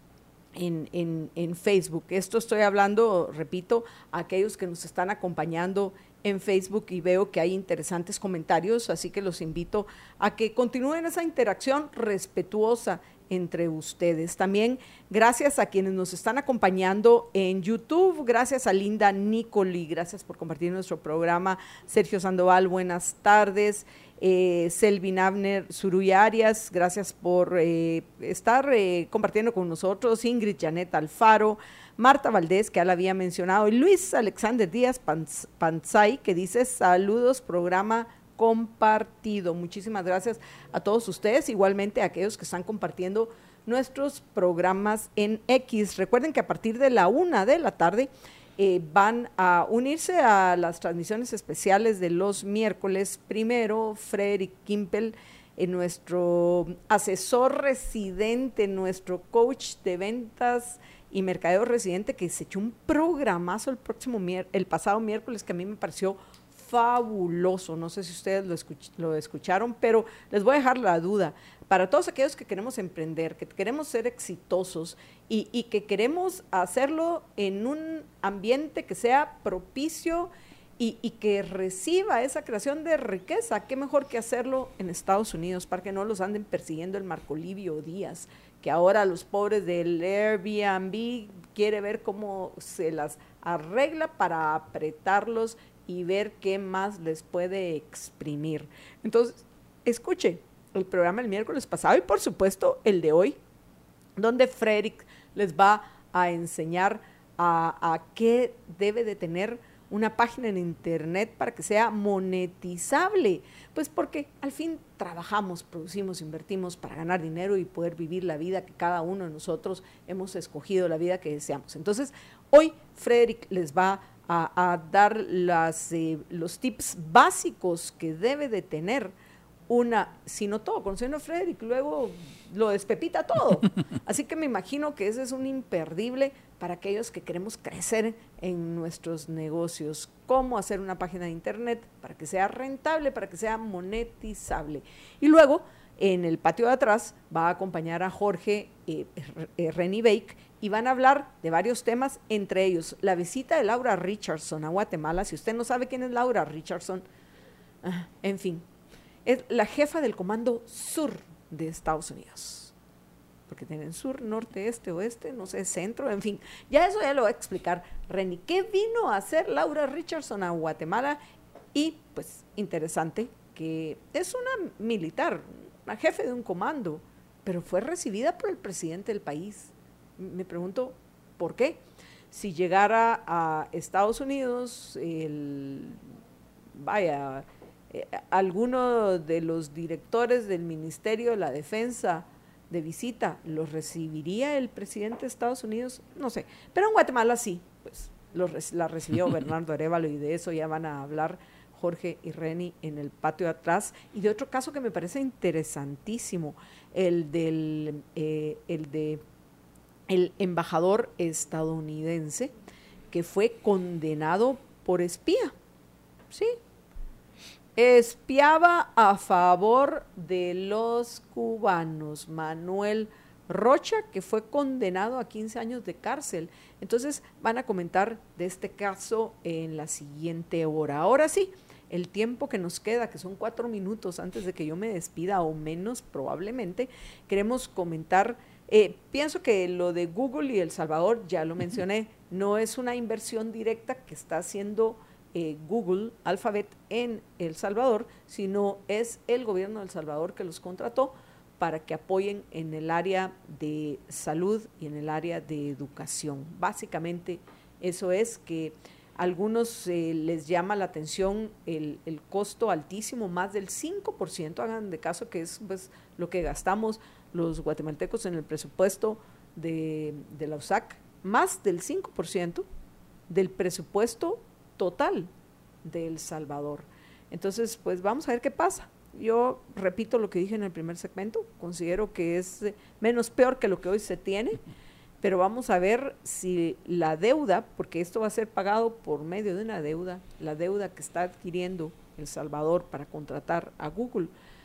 [SPEAKER 2] Facebook. Esto estoy hablando, repito, a aquellos que nos están acompañando en Facebook y veo que hay interesantes comentarios, así que los invito a que continúen esa interacción respetuosa entre ustedes. También gracias a quienes nos están acompañando en YouTube, gracias a Linda Nicoli, gracias por compartir nuestro programa. Sergio Sandoval, buenas tardes. Selvin Abner Zuruya Arias, gracias por estar compartiendo con nosotros. Ingrid Janet Alfaro, Marta Valdés, que ya la había mencionado, y Luis Alexander Díaz Panzay, que dice saludos, programa compartido. Muchísimas gracias a todos ustedes, igualmente a aquellos que están compartiendo nuestros programas en X. Recuerden que a partir de la 1 de la tarde van a unirse a las transmisiones especiales de los miércoles. Primero, Frederick Kimpel, nuestro asesor residente, nuestro coach de ventas y mercadeo residente, que se echó un programazo el pasado miércoles que a mí me pareció fabuloso. No sé si ustedes lo escucharon, pero les voy a dejar la duda. Para todos aquellos que queremos emprender, que queremos ser exitosos y que queremos hacerlo en un ambiente que sea propicio y que reciba esa creación de riqueza, qué mejor que hacerlo en Estados Unidos, para que no los anden persiguiendo el Marco Livio Díaz, que ahora los pobres del Airbnb quiere ver cómo se las arregla para apretarlos y ver qué más les puede exprimir. Entonces, escuche el programa el miércoles pasado y por supuesto el de hoy, donde Frederick les va a enseñar a qué debe de tener una página en internet para que sea monetizable, pues porque al fin trabajamos, producimos, invertimos para ganar dinero y poder vivir la vida que cada uno de nosotros hemos escogido, la vida que deseamos. Entonces, hoy Frederick les va a dar los tips básicos que debe de tener si no todo, conociendo a Frederick, luego lo despepita todo. Así que me imagino que ese es un imperdible para aquellos que queremos crecer en nuestros negocios. Cómo hacer una página de internet para que sea rentable, para que sea monetizable. Y luego, en el patio de atrás, va a acompañar a Jorge Renny Bake y van a hablar de varios temas, entre ellos la visita de Laura Richardson a Guatemala. Si usted no sabe quién es Laura Richardson, en fin, es la jefa del Comando Sur de Estados Unidos, porque tienen sur, norte, este, oeste, no sé, centro, en fin, ya eso ya lo va a explicar Renny. ¿Qué vino a hacer Laura Richardson a Guatemala Y pues interesante que es una militar, una jefe de un comando, pero fue recibida por el presidente del país. Me pregunto, ¿por qué? Si llegara a Estados Unidos, alguno de los directores del Ministerio de la Defensa de visita, ¿los recibiría el presidente de Estados Unidos? No sé, pero en Guatemala sí, pues la recibió Bernardo Arévalo, y de eso ya van a hablar Jorge y Reni en el patio de atrás. Y de otro caso que me parece interesantísimo, el embajador estadounidense que fue condenado por espía, ¿sí? Espiaba a favor de los cubanos. Manuel Rocha, que fue condenado a 15 años de cárcel. Entonces van a comentar de este caso en la siguiente hora. Ahora sí, el tiempo que nos queda, que son 4 minutos antes de que yo me despida, o menos probablemente, queremos comentar, pienso que lo de Google y El Salvador, ya lo mencioné, no es una inversión directa que está haciendo Google, Alphabet en El Salvador, sino es el gobierno de El Salvador que los contrató para que apoyen en el área de salud y en el área de educación. Básicamente eso es que a algunos les llama la atención el costo altísimo, más del 5%, hagan de caso que es pues lo que gastamos los guatemaltecos en el presupuesto de la USAC, más del 5% del presupuesto total de El Salvador. Entonces, pues vamos a ver qué pasa. Yo repito lo que dije en el primer segmento, considero que es menos peor que lo que hoy se tiene, pero vamos a ver si la deuda, porque esto va a ser pagado por medio de una deuda, la deuda que está adquiriendo El Salvador para contratar a Google,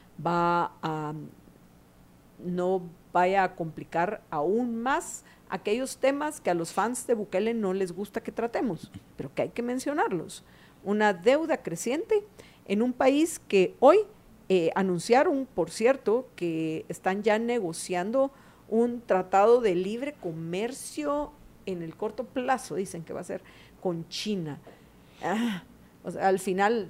[SPEAKER 2] no vaya a complicar aún más aquellos temas que a los fans de Bukele no les gusta que tratemos, pero que hay que mencionarlos. Una deuda creciente en un país que hoy anunciaron, por cierto, que están ya negociando un tratado de libre comercio en el corto plazo, dicen que va a ser con China. O sea, al final,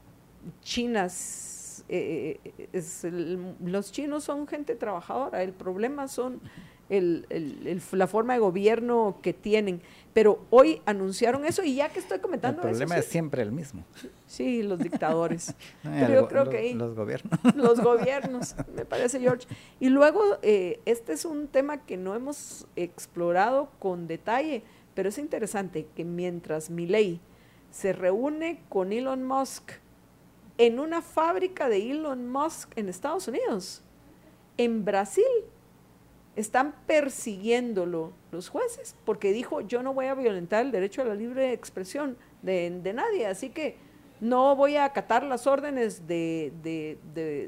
[SPEAKER 2] los chinos son gente trabajadora, el problema son la forma de gobierno que tienen, pero hoy anunciaron eso, y ya que estoy comentando
[SPEAKER 3] el problema
[SPEAKER 2] eso,
[SPEAKER 3] es siempre el mismo.
[SPEAKER 2] Sí, los dictadores. Pero yo creo que
[SPEAKER 3] los gobiernos.
[SPEAKER 2] Los gobiernos, me parece, George. Y luego, este es un tema que no hemos explorado con detalle, pero es interesante que mientras Milei se reúne con Elon Musk en una fábrica de Elon Musk en Estados Unidos, en Brasil están persiguiéndolo los jueces, porque dijo, yo no voy a violentar el derecho a la libre expresión de nadie, así que no voy a acatar las órdenes de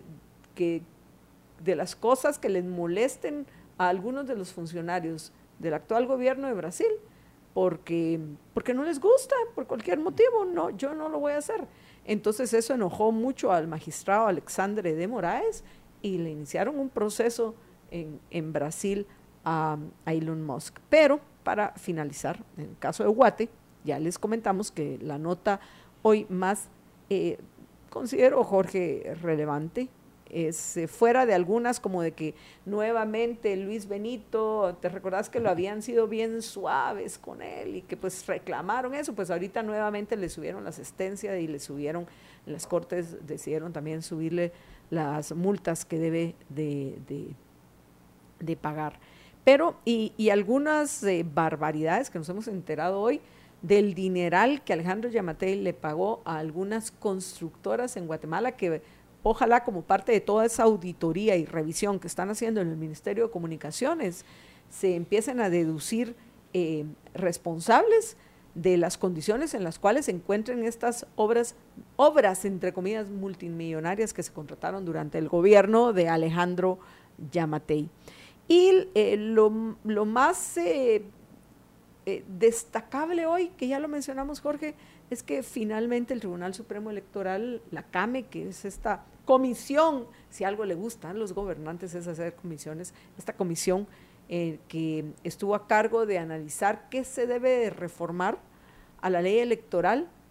[SPEAKER 2] las cosas que les molesten a algunos de los funcionarios del actual gobierno de Brasil, porque no les gusta, por cualquier motivo, no, yo no lo voy a hacer. Entonces eso enojó mucho al magistrado Alexandre de Moraes y le iniciaron un proceso en Brasil a Elon Musk. Pero para finalizar, en el caso de Guate, ya les comentamos que la nota hoy más, considero, Jorge, relevante, es fuera de algunas como de que nuevamente Luis Benito, te recordás que lo habían sido bien suaves con él y que pues reclamaron eso, pues ahorita nuevamente le subieron la asistencia y le subieron, las cortes decidieron también subirle las multas que debe de pagar. Pero, y algunas barbaridades que nos hemos enterado hoy, del dineral que Alejandro Yamatei le pagó a algunas constructoras en Guatemala, que ojalá como parte de toda esa auditoría y revisión que están haciendo en el Ministerio de Comunicaciones, se empiecen a deducir responsables de las condiciones en las cuales se encuentran estas obras entre comillas multimillonarias que se contrataron durante el gobierno de Alejandro Yamatei. Y lo más destacable hoy, que ya lo mencionamos, Jorge, es que finalmente el Tribunal Supremo Electoral, la CAME, que es esta comisión, si algo le gusta a los gobernantes es hacer comisiones, esta comisión que estuvo a cargo de analizar qué se debe reformar a la ley electoral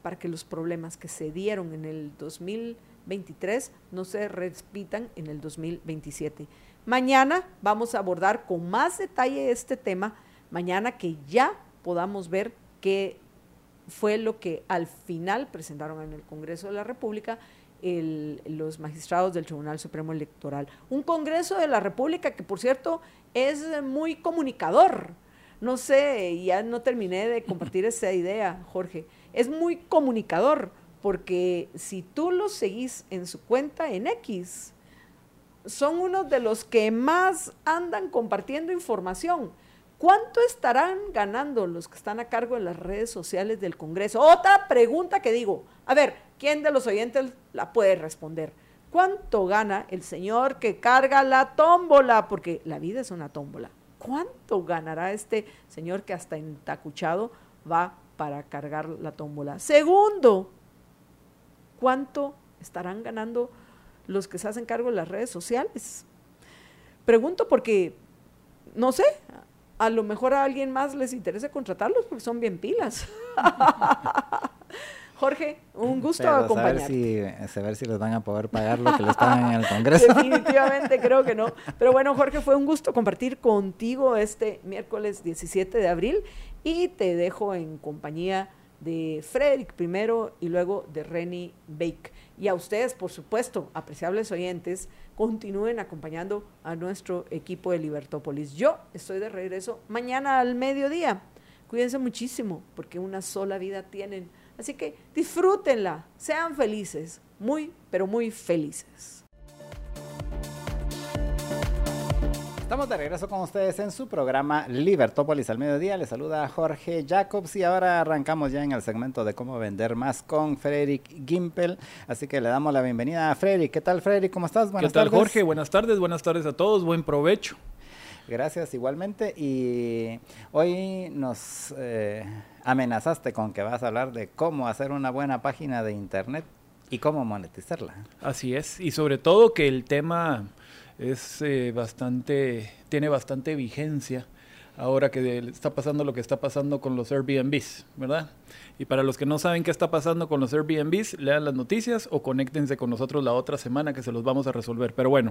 [SPEAKER 2] para que los problemas que se dieron en el 2023 no se repitan en el 2027. Mañana vamos a abordar con más detalle este tema, mañana que ya podamos ver qué fue lo que al final presentaron en el Congreso de la República los magistrados del Tribunal Supremo Electoral. Un Congreso de la República que, por cierto, es muy comunicador. No sé, ya no terminé de compartir esa idea, Jorge. Es muy comunicador, porque si tú los seguís en su cuenta en X, son unos de los que más andan compartiendo información. ¿Cuánto estarán ganando los que están a cargo de las redes sociales del Congreso? Otra pregunta que digo, a ver, ¿quién de los oyentes la puede responder? ¿Cuánto gana el señor que carga la tómbola? Porque la vida es una tómbola. ¿Cuánto ganará este señor que hasta entacuchado va para cargar la tómbola? Segundo, ¿cuánto estarán ganando los que se hacen cargo de las redes sociales? Pregunto porque, no sé, a lo mejor a alguien más les interesa contratarlos porque son bien pilas. Jorge, un gusto acompañarte.
[SPEAKER 3] A ver si les van a poder pagar lo que les pagan en el Congreso.
[SPEAKER 2] Definitivamente creo que no. Pero bueno, Jorge, fue un gusto compartir contigo este miércoles 17 de abril y te dejo en compañía de Frederick primero y luego de Renny Bake. Y a ustedes, por supuesto, apreciables oyentes, continúen acompañando a nuestro equipo de Libertópolis. Yo estoy de regreso mañana al mediodía. Cuídense muchísimo porque una sola vida tienen. Así que disfrútenla, sean felices, muy, pero muy felices.
[SPEAKER 3] Estamos de regreso con ustedes en su programa Libertópolis al mediodía. Les saluda Jorge Jacobs y ahora arrancamos ya en el segmento de cómo vender más con Frederick Gimpel. Así que le damos la bienvenida a Frederick. ¿Qué tal, Frederick? ¿Cómo estás?
[SPEAKER 4] Buenas tardes. ¿Qué tal, Jorge? Buenas tardes a todos. Buen provecho.
[SPEAKER 3] Gracias, igualmente. Y hoy nos amenazaste con que vas a hablar de cómo hacer una buena página de internet y cómo monetizarla.
[SPEAKER 4] Así es, y sobre todo que el tema es tiene bastante vigencia ahora que está pasando lo que está pasando con los Airbnbs, ¿verdad? Y para los que no saben qué está pasando con los Airbnbs, lean las noticias o conéctense con nosotros la otra semana que se los vamos a resolver. Pero bueno,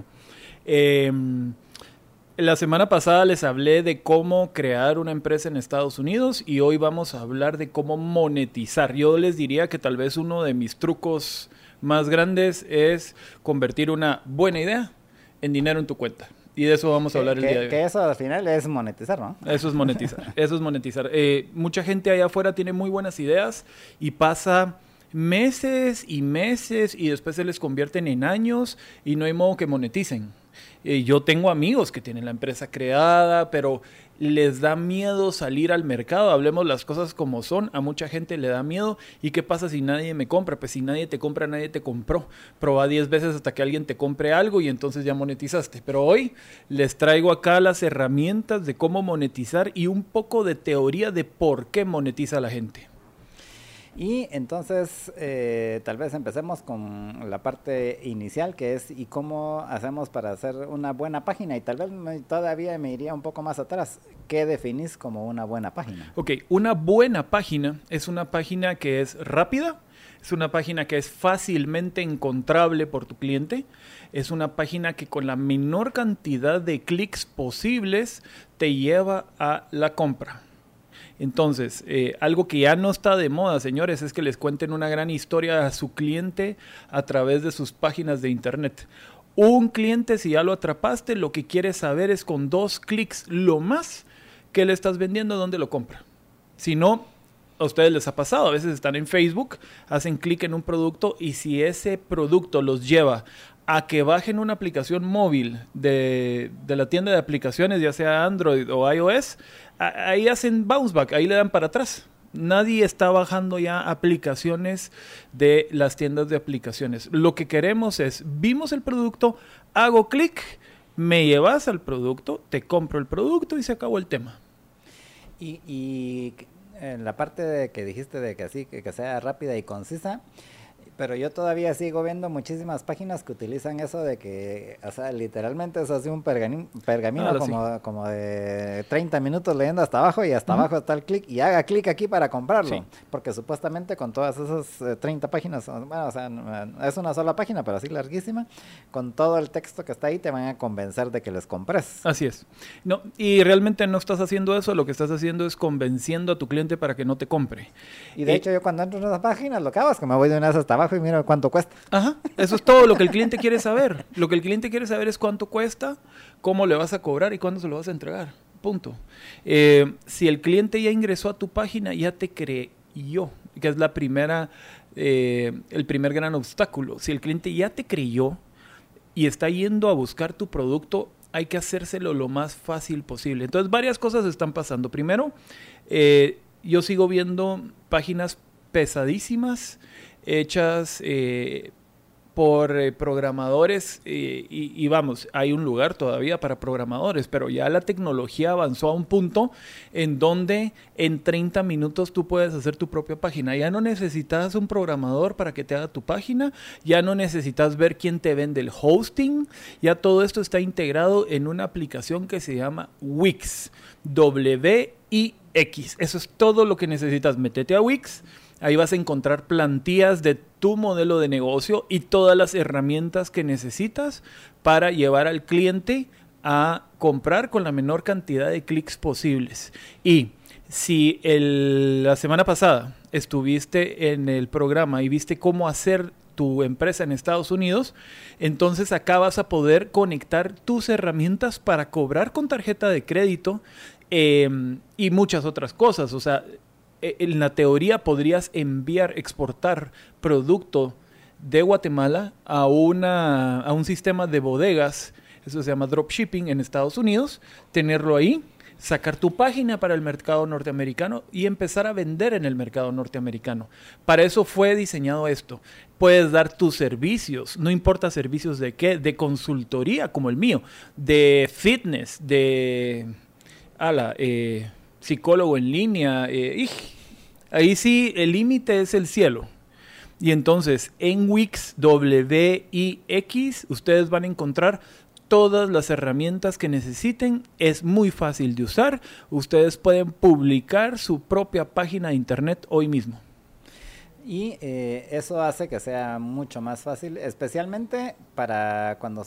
[SPEAKER 4] la semana pasada les hablé de cómo crear una empresa en Estados Unidos y hoy vamos a hablar de cómo monetizar. Yo les diría que tal vez uno de mis trucos más grandes es convertir una buena idea en dinero en tu cuenta. Y de eso vamos a hablar el día de hoy.
[SPEAKER 3] Que eso al final es monetizar, ¿no?
[SPEAKER 4] Eso es monetizar, eso es monetizar. Mucha gente allá afuera tiene muy buenas ideas y pasa meses y después se les convierten en años y no hay modo que moneticen. Yo tengo amigos que tienen la empresa creada, pero les da miedo salir al mercado. Hablemos las cosas como son. A mucha gente le da miedo. ¿Y qué pasa si nadie me compra? Pues si nadie te compra, nadie te compró. Proba 10 veces hasta que alguien te compre algo y entonces ya monetizaste. Pero hoy les traigo acá las herramientas de cómo monetizar y un poco de teoría de por qué monetiza la gente.
[SPEAKER 3] Y entonces tal vez empecemos con la parte inicial, que es ¿y cómo hacemos para hacer una buena página? Y tal vez todavía me iría un poco más atrás. ¿Qué definís como una buena página?
[SPEAKER 4] Ok, una buena página es una página que es rápida, es una página que es fácilmente encontrable por tu cliente, es una página que con la menor cantidad de clics posibles te lleva a la compra. Entonces, algo que ya no está de moda, señores, es que les cuenten una gran historia a su cliente a través de sus páginas de internet. Un cliente, si ya lo atrapaste, lo que quiere saber es con 2 clics lo más que le estás vendiendo, dónde lo compra. Si no, a ustedes les ha pasado, a veces están en Facebook, hacen clic en un producto y si ese producto los lleva a que bajen una aplicación móvil de la tienda de aplicaciones, ya sea Android o iOS, ahí hacen bounce back, ahí le dan para atrás. Nadie está bajando ya aplicaciones de las tiendas de aplicaciones. Lo que queremos es, vimos el producto, hago clic, me llevas al producto, te compro el producto y se acabó el tema.
[SPEAKER 3] Y en la parte de que dijiste de que así, que sea rápida y concisa, Pero yo todavía sigo viendo muchísimas páginas que utilizan eso de que, o sea, literalmente es así un pergamino como de 30 minutos leyendo hasta abajo y hasta abajo está el clic y haga clic aquí para comprarlo. Sí. Porque supuestamente con todas esas 30 páginas, bueno, o sea, es una sola página, pero así larguísima, con todo el texto que está ahí te van a convencer de que les compres.
[SPEAKER 4] Así es. No, y realmente no estás haciendo eso, lo que estás haciendo es convenciendo a tu cliente para que no te compre.
[SPEAKER 3] Y de hecho yo cuando entro en esas páginas lo que hago es que me voy de una vez hasta abajo y miro cuánto cuesta.
[SPEAKER 4] Ajá, eso es todo lo que el cliente quiere saber. Lo que el cliente quiere saber es cuánto cuesta, cómo le vas a cobrar y cuándo se lo vas a entregar. Punto. Si el cliente ya ingresó a tu página, ya te creyó, que es la primera, el primer gran obstáculo. Si el cliente ya te creyó y está yendo a buscar tu producto, hay que hacérselo lo más fácil posible. Entonces, varias cosas están pasando. Primero, yo sigo viendo páginas pesadísimas hechas por programadores y vamos, hay un lugar todavía para programadores, pero ya la tecnología avanzó a un punto en donde en 30 minutos tú puedes hacer tu propia página. Ya no necesitas un programador para que te haga tu página, ya no necesitas ver quién te vende el hosting, ya todo esto está integrado en una aplicación que se llama Wix, W-I-X. Eso es todo lo que necesitas. Métete a Wix. Ahí vas a encontrar plantillas de tu modelo de negocio y todas las herramientas que necesitas para llevar al cliente a comprar con la menor cantidad de clics posibles. Y si la semana pasada estuviste en el programa y viste cómo hacer tu empresa en Estados Unidos, entonces acá vas a poder conectar tus herramientas para cobrar con tarjeta de crédito y muchas otras cosas. O sea, en la teoría podrías exportar producto de Guatemala a un sistema de bodegas, eso se llama dropshipping en Estados Unidos, tenerlo ahí, sacar tu página para el mercado norteamericano y empezar a vender en el mercado norteamericano. Para eso fue diseñado esto. Puedes dar tus servicios, no importa servicios de qué, de consultoría como el mío, de fitness, de psicólogo en línea, ahí sí el límite es el cielo. Y entonces en Wix, W-I-X, ustedes van a encontrar todas las herramientas que necesiten. Es muy fácil de usar. Ustedes pueden publicar su propia página de internet hoy mismo.
[SPEAKER 3] Y eso hace que sea mucho más fácil, especialmente para cuando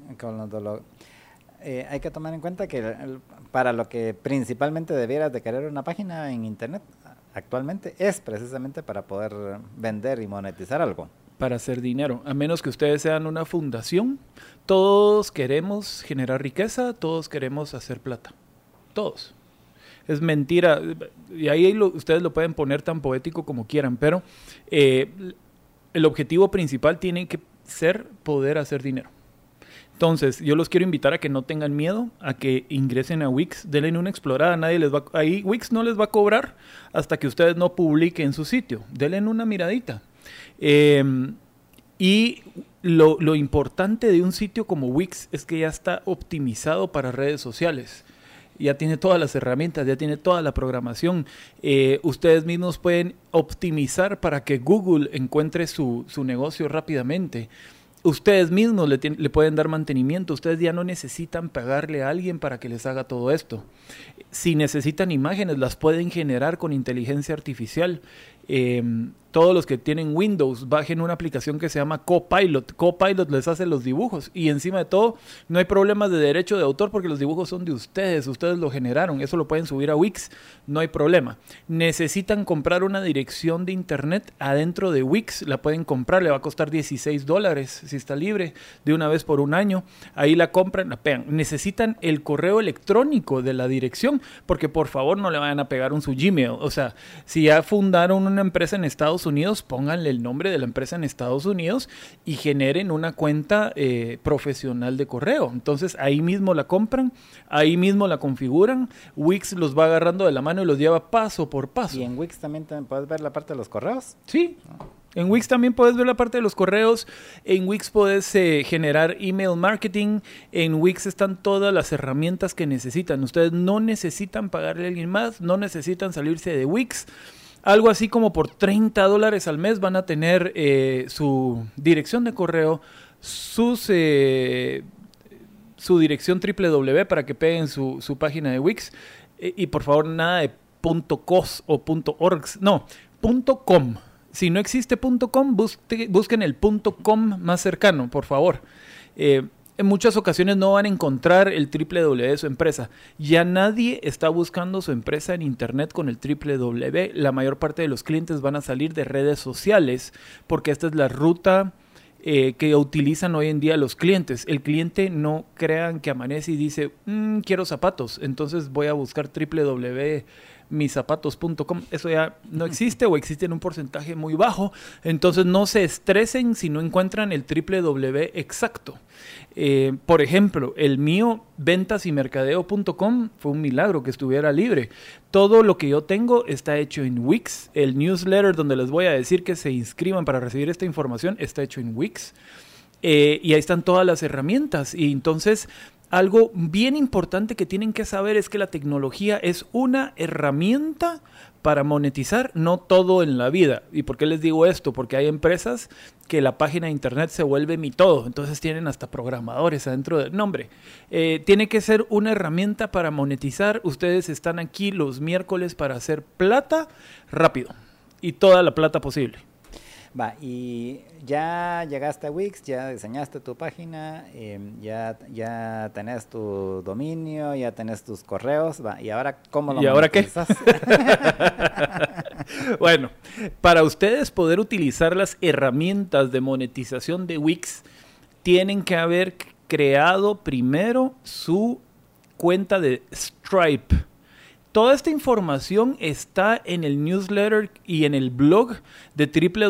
[SPEAKER 3] hay que tomar en cuenta que para lo que principalmente debieras de querer una página en internet actualmente es precisamente para poder vender y monetizar algo.
[SPEAKER 4] Para hacer dinero, a menos que ustedes sean una fundación. Todos queremos generar riqueza, todos queremos hacer plata. Todos. Es mentira. Y ahí ustedes lo pueden poner tan poético como quieran, pero el objetivo principal tiene que ser poder hacer dinero. Entonces, yo los quiero invitar a que no tengan miedo, a que ingresen a Wix, denle una explorada, ahí Wix no les va a cobrar hasta que ustedes no publiquen su sitio, denle una miradita. Y lo importante de un sitio como Wix es que ya está optimizado para redes sociales. Ya tiene todas las herramientas, ya tiene toda la programación. Ustedes mismos pueden optimizar para que Google encuentre su negocio rápidamente. Ustedes mismos le pueden dar mantenimiento. Ustedes ya no necesitan pagarle a alguien para que les haga todo esto. Si necesitan imágenes, las pueden generar con inteligencia artificial. Todos los que tienen Windows, bajen una aplicación que se llama Copilot. Copilot les hace los dibujos y encima de todo no hay problemas de derecho de autor porque los dibujos son de ustedes lo generaron, eso lo pueden subir a Wix, no hay problema. Necesitan comprar una dirección de internet adentro de Wix, la pueden comprar, le va a costar $16 si está libre, de una vez por un año, ahí la compran, la pegan. Necesitan el correo electrónico de la dirección porque por favor no le vayan a pegar su Gmail, o sea, si ya fundaron una empresa en Estados Unidos, pónganle el nombre de la empresa en Estados Unidos y generen una cuenta profesional de correo. Entonces ahí mismo la compran, ahí mismo la configuran, Wix los va agarrando de la mano y los lleva paso por paso.
[SPEAKER 3] ¿Y en Wix también puedes ver la parte de los correos?
[SPEAKER 4] Sí. En Wix también puedes ver la parte de los correos, en Wix puedes generar email marketing, en Wix están todas las herramientas que necesitan. Ustedes no necesitan pagarle a alguien más, no necesitan salirse de Wix. algo así como por $30 al mes van a tener su dirección de correo, su dirección www para que peguen su página de Wix. Y por favor, nada de .cos o .orgs, no, .com. Si no existe .com, busquen el .com más cercano, por favor. En muchas ocasiones no van a encontrar el www de su empresa. Ya nadie está buscando su empresa en internet con el www. La mayor parte de los clientes van a salir de redes sociales porque esta es la ruta que utilizan hoy en día los clientes. El cliente no crean que amanece y dice, quiero zapatos, entonces voy a buscar www.misapatos.com. Eso ya no existe o existe en un porcentaje muy bajo. Entonces no se estresen si no encuentran el www exacto. Por ejemplo, el mío, ventasymercadeo.com, fue un milagro que estuviera libre. Todo lo que yo tengo está hecho en Wix. El newsletter donde les voy a decir que se inscriban para recibir esta información está hecho en Wix. Y ahí están todas las herramientas. Y entonces, algo bien importante que tienen que saber es que la tecnología es una herramienta para monetizar, no todo en la vida. ¿Y por qué les digo esto? Porque hay empresas que la página de internet se vuelve mi todo. Entonces tienen hasta programadores adentro del nombre. Tiene que ser una herramienta para monetizar. Ustedes están aquí los miércoles para hacer plata rápido. Y toda la plata posible.
[SPEAKER 3] Va, y ya llegaste a Wix, ya diseñaste tu página, ya tenés tu dominio, ya tenés tus correos, va, y ahora ¿cómo lo monetizas?
[SPEAKER 4] ¿Y ahora qué? Bueno, para ustedes poder utilizar las herramientas de monetización de Wix, tienen que haber creado primero su cuenta de Stripe. Toda esta información está en el newsletter y en el blog de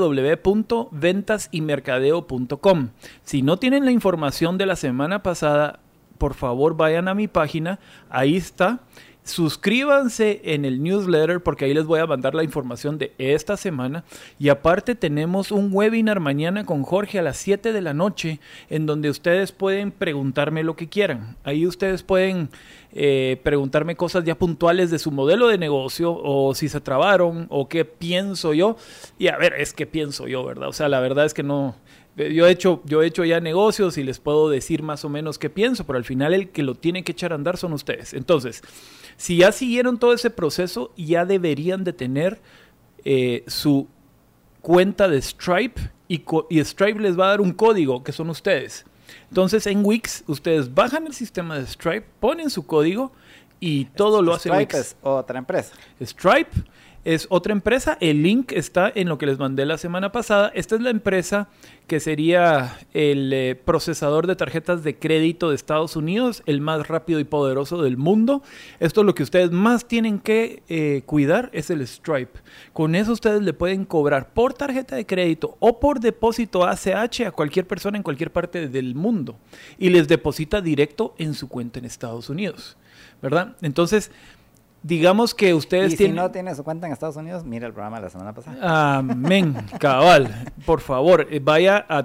[SPEAKER 4] www.ventasymercadeo.com. Si no tienen la información de la semana pasada, por favor vayan a mi página, ahí está. Suscríbanse en el newsletter porque ahí les voy a mandar la información de esta semana. Y aparte tenemos un webinar mañana con Jorge a las 7 de la noche en donde ustedes pueden preguntarme lo que quieran. Ahí ustedes pueden preguntarme cosas ya puntuales de su modelo de negocio o si se trabaron o qué pienso yo. Y a ver, es que pienso yo, ¿verdad? O sea, la verdad es que no... Yo he hecho ya negocios y les puedo decir más o menos qué pienso, pero al final el que lo tiene que echar a andar son ustedes. Entonces, si ya siguieron todo ese proceso, ya deberían de tener su cuenta de Stripe y Stripe les va a dar un código que son ustedes. Entonces, en Wix, ustedes bajan el sistema de Stripe, ponen su código y todo lo hace Wix.
[SPEAKER 3] Stripe es otra empresa.
[SPEAKER 4] Stripe es otra empresa. El link está en lo que les mandé la semana pasada. Esta es la empresa que sería el procesador de tarjetas de crédito de Estados Unidos, el más rápido y poderoso del mundo. Esto es lo que ustedes más tienen que cuidar, es el Stripe. Con eso ustedes le pueden cobrar por tarjeta de crédito o por depósito ACH a cualquier persona en cualquier parte del mundo y les deposita directo en su cuenta en Estados Unidos, ¿verdad? Entonces, digamos que ustedes
[SPEAKER 3] tienen... si no tiene su cuenta en Estados Unidos, mira el programa de la semana pasada.
[SPEAKER 4] Amén, cabal. Por favor, vaya a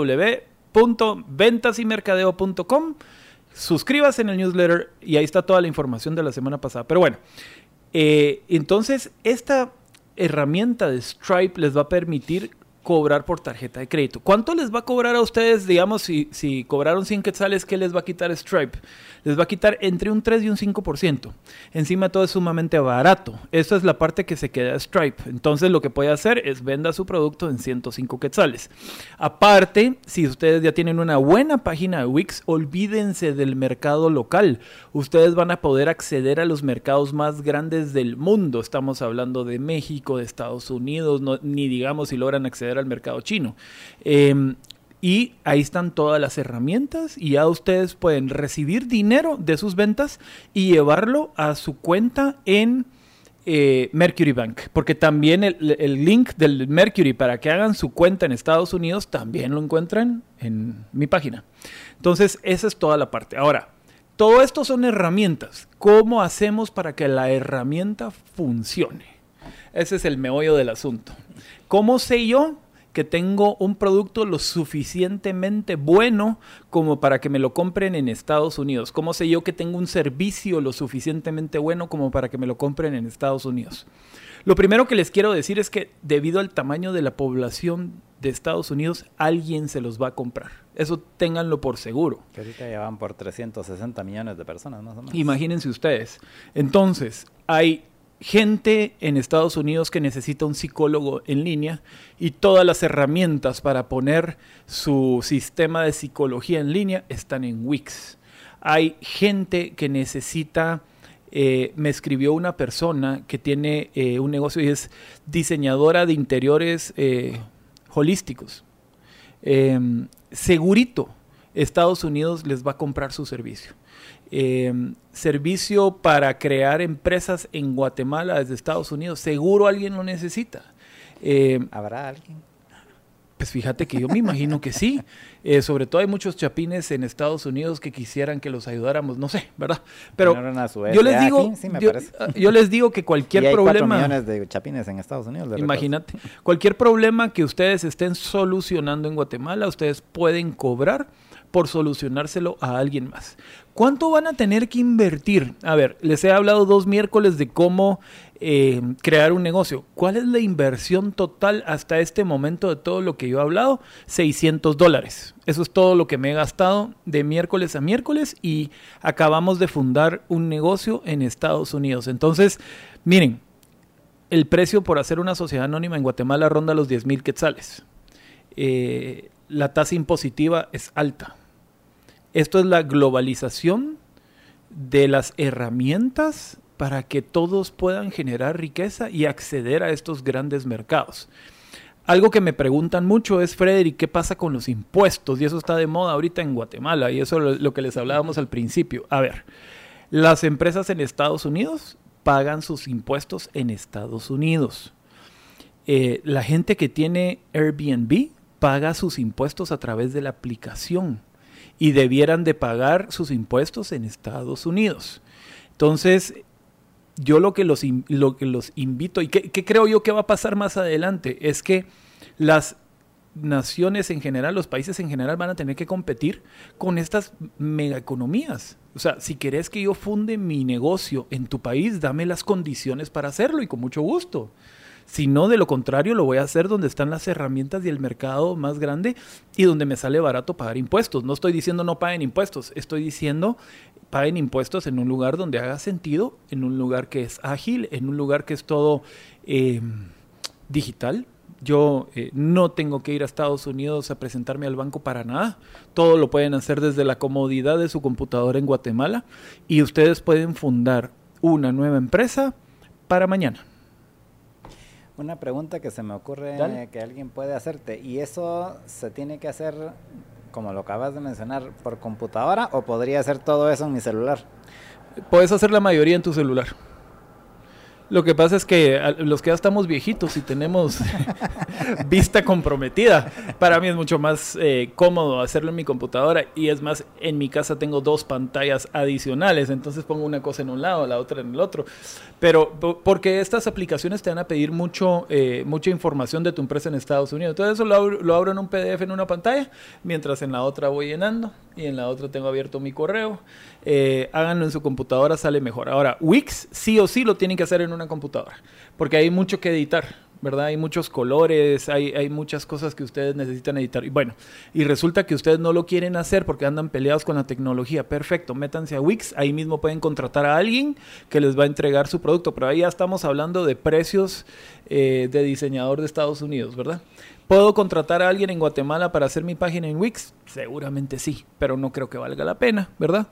[SPEAKER 4] www.ventasymercadeo.com, suscríbase en el newsletter y ahí está toda la información de la semana pasada. Pero bueno, entonces esta herramienta de Stripe les va a permitir cobrar por tarjeta de crédito. ¿Cuánto les va a cobrar a ustedes? Digamos, si cobraron 100 quetzales, ¿qué les va a quitar Stripe? Les va a quitar entre un 3 y un 5%. Encima todo es sumamente barato. Esa es la parte que se queda Stripe. Entonces lo que puede hacer es venda su producto en 105 quetzales. Aparte, si ustedes ya tienen una buena página de Wix, olvídense del mercado local. Ustedes van a poder acceder a los mercados más grandes del mundo. Estamos hablando de México, de Estados Unidos, ni digamos si logran acceder al mercado chino. Y ahí están todas las herramientas y ya ustedes pueden recibir dinero de sus ventas y llevarlo a su cuenta en Mercury Bank. Porque también el link del Mercury para que hagan su cuenta en Estados Unidos también lo encuentran en mi página. Entonces, esa es toda la parte. Ahora, todo esto son herramientas. ¿Cómo hacemos para que la herramienta funcione? Ese es el meollo del asunto. ¿Cómo sé yo que tengo un producto lo suficientemente bueno como para que me lo compren en Estados Unidos? ¿Cómo sé yo que tengo un servicio lo suficientemente bueno como para que me lo compren en Estados Unidos? Lo primero que les quiero decir es que debido al tamaño de la población de Estados Unidos, alguien se los va a comprar. Eso ténganlo por seguro.
[SPEAKER 3] Que ahorita ya van por 360 millones de personas, más o menos.
[SPEAKER 4] Imagínense ustedes. Entonces, hay gente en Estados Unidos que necesita un psicólogo en línea y todas las herramientas para poner su sistema de psicología en línea están en Wix. Hay gente que necesita... me escribió una persona que tiene un negocio y es diseñadora de interiores holísticos. Segurito, Estados Unidos les va a comprar su servicio. Servicio para crear empresas en Guatemala desde Estados Unidos. Seguro alguien lo necesita.
[SPEAKER 3] ¿Habrá alguien?
[SPEAKER 4] Pues fíjate que yo me imagino que sí. Sobre todo hay muchos chapines en Estados Unidos que quisieran que los ayudáramos, no sé, ¿verdad? Pero yo les digo que cualquier problema...
[SPEAKER 3] 4 millones de chapines en Estados Unidos.
[SPEAKER 4] Imagínate. Cualquier problema que ustedes estén solucionando en Guatemala, ustedes pueden cobrar por solucionárselo a alguien más. ¿Cuánto van a tener que invertir? A ver, les he hablado 2 miércoles de cómo crear un negocio. ¿Cuál es la inversión total hasta este momento de todo lo que yo he hablado? $600. Eso es todo lo que me he gastado de miércoles a miércoles y acabamos de fundar un negocio en Estados Unidos. Entonces, miren, el precio por hacer una sociedad anónima en Guatemala ronda los 10,000 quetzales. La tasa impositiva es alta. Esto es la globalización de las herramientas para que todos puedan generar riqueza y acceder a estos grandes mercados. Algo que me preguntan mucho es, Frederick, ¿qué pasa con los impuestos? Y eso está de moda ahorita en Guatemala, y eso es lo que les hablábamos al principio. A ver, las empresas en Estados Unidos pagan sus impuestos en Estados Unidos. La gente que tiene Airbnb paga sus impuestos a través de la aplicación y debieran de pagar sus impuestos en Estados Unidos. Entonces, yo lo que los invito, y que creo yo que va a pasar más adelante, es que las naciones en general, los países en general van a tener que competir con estas megaeconomías. O sea, si querés que yo funde mi negocio en tu país, dame las condiciones para hacerlo y con mucho gusto. Si no, de lo contrario, lo voy a hacer donde están las herramientas y el mercado más grande y donde me sale barato pagar impuestos. No estoy diciendo no paguen impuestos, estoy diciendo paguen impuestos en un lugar donde haga sentido, en un lugar que es ágil, en un lugar que es todo digital. Yo no tengo que ir a Estados Unidos a presentarme al banco para nada. Todo lo pueden hacer desde la comodidad de su computadora en Guatemala y ustedes pueden fundar una nueva empresa para mañana.
[SPEAKER 3] Una pregunta que se me ocurre que alguien puede hacerte, ¿y eso se tiene que hacer, como lo acabas de mencionar, por computadora o podría hacer todo eso en mi celular?
[SPEAKER 4] Puedes hacer la mayoría en tu celular. Lo que pasa es que los que ya estamos viejitos y tenemos vista comprometida, para mí es mucho más cómodo hacerlo en mi computadora y es más, en mi casa tengo 2 pantallas adicionales, entonces pongo una cosa en un lado, la otra en el otro. Pero porque estas aplicaciones te van a pedir mucha información de tu empresa en Estados Unidos. Entonces eso lo abro en un PDF en una pantalla, mientras en la otra voy llenando y en la otra tengo abierto mi correo. Háganlo en su computadora, sale mejor. Ahora, Wix sí o sí lo tienen que hacer en una computadora, porque hay mucho que editar, ¿verdad? Hay muchos colores, hay muchas cosas que ustedes necesitan editar. Y bueno, y resulta que ustedes no lo quieren hacer porque andan peleados con la tecnología. Perfecto, métanse a Wix, ahí mismo pueden contratar a alguien que les va a entregar su producto, pero ahí ya estamos hablando de precios de diseñador de Estados Unidos, ¿verdad? ¿Puedo contratar a alguien en Guatemala para hacer mi página en Wix? Seguramente sí, pero no creo que valga la pena, ¿verdad?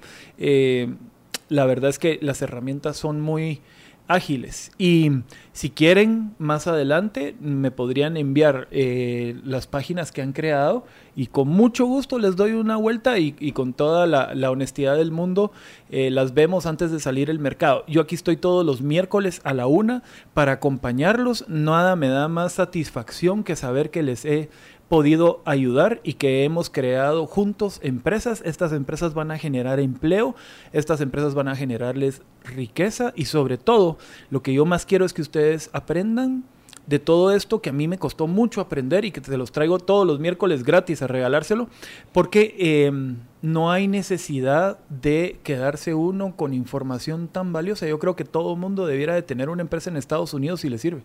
[SPEAKER 4] La verdad es que las herramientas son muy ágiles y si quieren más adelante me podrían enviar las páginas que han creado y con mucho gusto les doy una vuelta y con toda la honestidad del mundo las vemos antes de salir al mercado. Yo aquí estoy todos los miércoles a la 1 para acompañarlos. Nada me da más satisfacción que saber que les he podido ayudar y que hemos creado juntos empresas. Estas empresas van a generar empleo, estas empresas van a generarles riqueza y sobre todo lo que yo más quiero es que ustedes aprendan de todo esto que a mí me costó mucho aprender y que te los traigo todos los miércoles gratis a regalárselo, porque no hay necesidad de quedarse uno con información tan valiosa. Yo creo que todo mundo debiera de tener una empresa en Estados Unidos si le sirve.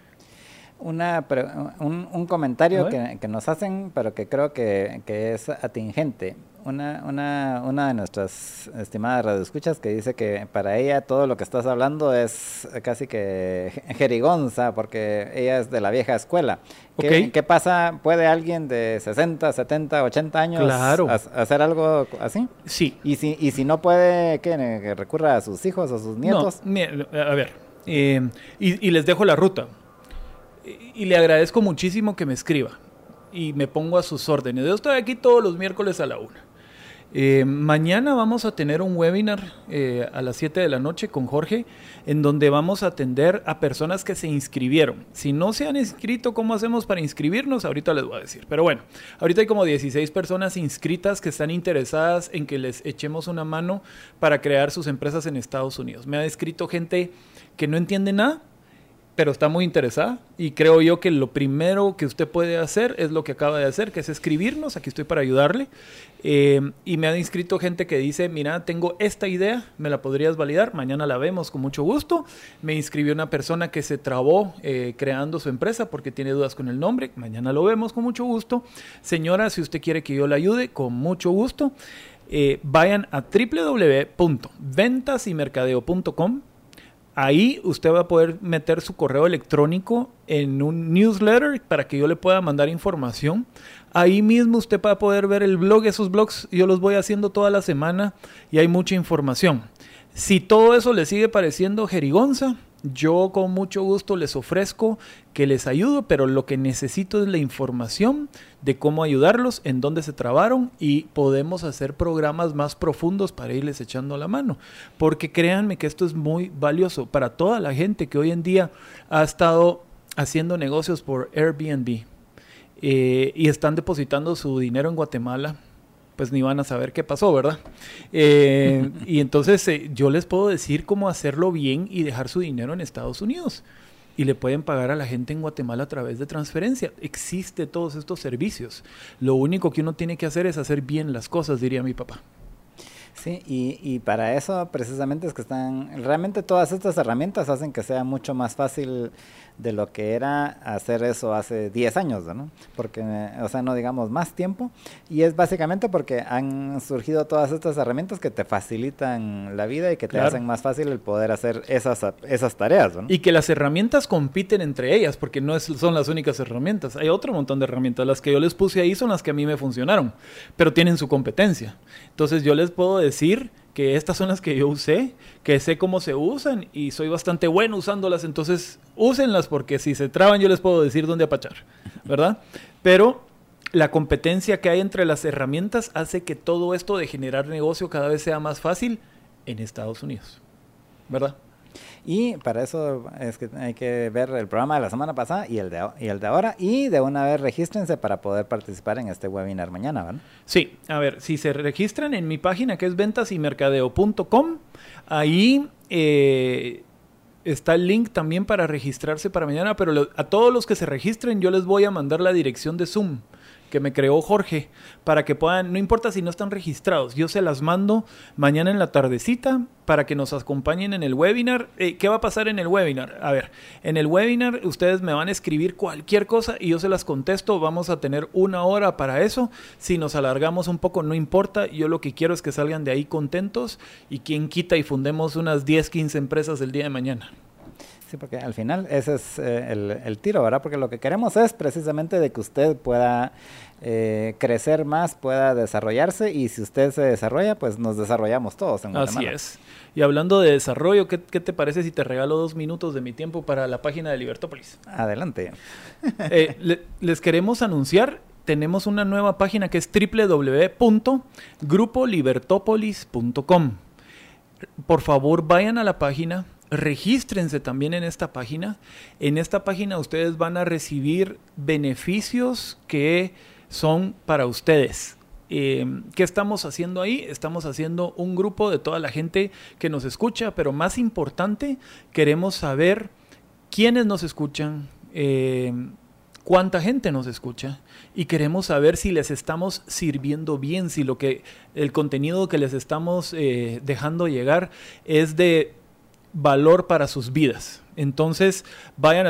[SPEAKER 3] Un comentario que nos hacen, pero que creo que es atingente. Una de nuestras estimadas radioescuchas que dice que para ella todo lo que estás hablando es casi que jerigonza, porque ella es de la vieja escuela. ¿Qué pasa? ¿Puede alguien de 60, 70, 80 años hacer algo así?
[SPEAKER 4] Sí.
[SPEAKER 3] Y si no puede, que recurra a sus hijos o sus nietos.
[SPEAKER 4] No, a ver, y les dejo la ruta. Y le agradezco muchísimo que me escriba y me pongo a sus órdenes. Yo estoy aquí todos los miércoles a la 1. Mañana vamos a tener un webinar a las 7 de la noche con Jorge, en donde vamos a atender a personas que se inscribieron. Si no se han inscrito, ¿cómo hacemos para inscribirnos? Ahorita les voy a decir. Pero bueno, ahorita hay como 16 personas inscritas que están interesadas en que les echemos una mano para crear sus empresas en Estados Unidos. Me ha escrito gente que no entiende nada, pero está muy interesada, y creo yo que lo primero que usted puede hacer es lo que acaba de hacer, que es escribirnos. Aquí estoy para ayudarle. Y me han inscrito gente que dice, mira, tengo esta idea, ¿me la podrías validar? Mañana la vemos con mucho gusto. Me inscribió una persona que se trabó creando su empresa porque tiene dudas con el nombre. Mañana lo vemos con mucho gusto. Señora, si usted quiere que yo la ayude, con mucho gusto. Vayan a www.ventasymercadeo.com. Ahí usted va a poder meter su correo electrónico en un newsletter para que yo le pueda mandar información. Ahí mismo usted va a poder ver el blog. Esos blogs yo los voy haciendo toda la semana y hay mucha información. Si todo eso le sigue pareciendo jerigonza, yo con mucho gusto les ofrezco que les ayudo, pero lo que necesito es la información de cómo ayudarlos, en dónde se trabaron, y podemos hacer programas más profundos para irles echando la mano. Porque créanme que esto es muy valioso para toda la gente que hoy en día ha estado haciendo negocios por Airbnb y están depositando su dinero en Guatemala. Pues ni van a saber qué pasó, ¿verdad? Y entonces yo les puedo decir cómo hacerlo bien y dejar su dinero en Estados Unidos. Y le pueden pagar a la gente en Guatemala a través de transferencia. Existe todos estos servicios. Lo único que uno tiene que hacer es hacer bien las cosas, diría mi papá.
[SPEAKER 3] Sí, y para eso precisamente es que realmente todas estas herramientas hacen que sea mucho más fácil de lo que era hacer eso hace 10 años, ¿no? Porque, no digamos más tiempo, y es básicamente porque han surgido todas estas herramientas que te facilitan la vida y que te hacen más fácil el poder hacer esas tareas, ¿no?
[SPEAKER 4] Y que las herramientas compiten entre ellas, porque no son las únicas herramientas. Hay otro montón de herramientas. Las que yo les puse ahí son las que a mí me funcionaron, pero tienen su competencia. Entonces yo les puedo decir que estas son las que yo usé, que sé cómo se usan y soy bastante bueno usándolas, entonces úsenlas, porque si se traban yo les puedo decir dónde apachar, ¿verdad? Pero la competencia que hay entre las herramientas hace que todo esto de generar negocio cada vez sea más fácil en Estados Unidos, ¿verdad?
[SPEAKER 3] Y para eso es que hay que ver el programa de la semana pasada y el de ahora, y de una vez regístrense para poder participar en este webinar mañana, ¿verdad?
[SPEAKER 4] Sí, a ver, si se registran en mi página, que es ventasymercadeo.com, ahí está el link también para registrarse para mañana, pero a todos los que se registren yo les voy a mandar la dirección de Zoom que me creó Jorge, para que puedan, no importa si no están registrados, yo se las mando mañana en la tardecita para que nos acompañen en el webinar. ¿Qué va a pasar en el webinar? A ver, en el webinar ustedes me van a escribir cualquier cosa y yo se las contesto. Vamos a tener 1 hora para eso. Si nos alargamos un poco, no importa. Yo lo que quiero es que salgan de ahí contentos, y quien quita y fundemos unas 10, 15 empresas el día de mañana.
[SPEAKER 3] Sí, porque al final ese es el tiro, ¿verdad? Porque lo que queremos es precisamente de que usted pueda crecer más, pueda desarrollarse, y si usted se desarrolla, pues nos desarrollamos todos en Guatemala.
[SPEAKER 4] Así es. Y hablando de desarrollo, ¿qué te parece si te regalo 2 minutos de mi tiempo para la página de Libertópolis?
[SPEAKER 3] Adelante.
[SPEAKER 4] Les queremos anunciar, tenemos una nueva página que es www.grupolibertopolis.com. Por favor, vayan a la página. Regístrense también en esta página. En esta página ustedes van a recibir beneficios que son para ustedes. ¿Qué estamos haciendo ahí? Estamos haciendo un grupo de toda la gente que nos escucha, pero más importante, queremos saber quiénes nos escuchan, cuánta gente nos escucha y queremos saber si les estamos sirviendo bien, si el contenido que les estamos dejando llegar es de valor para sus vidas. Entonces vayan a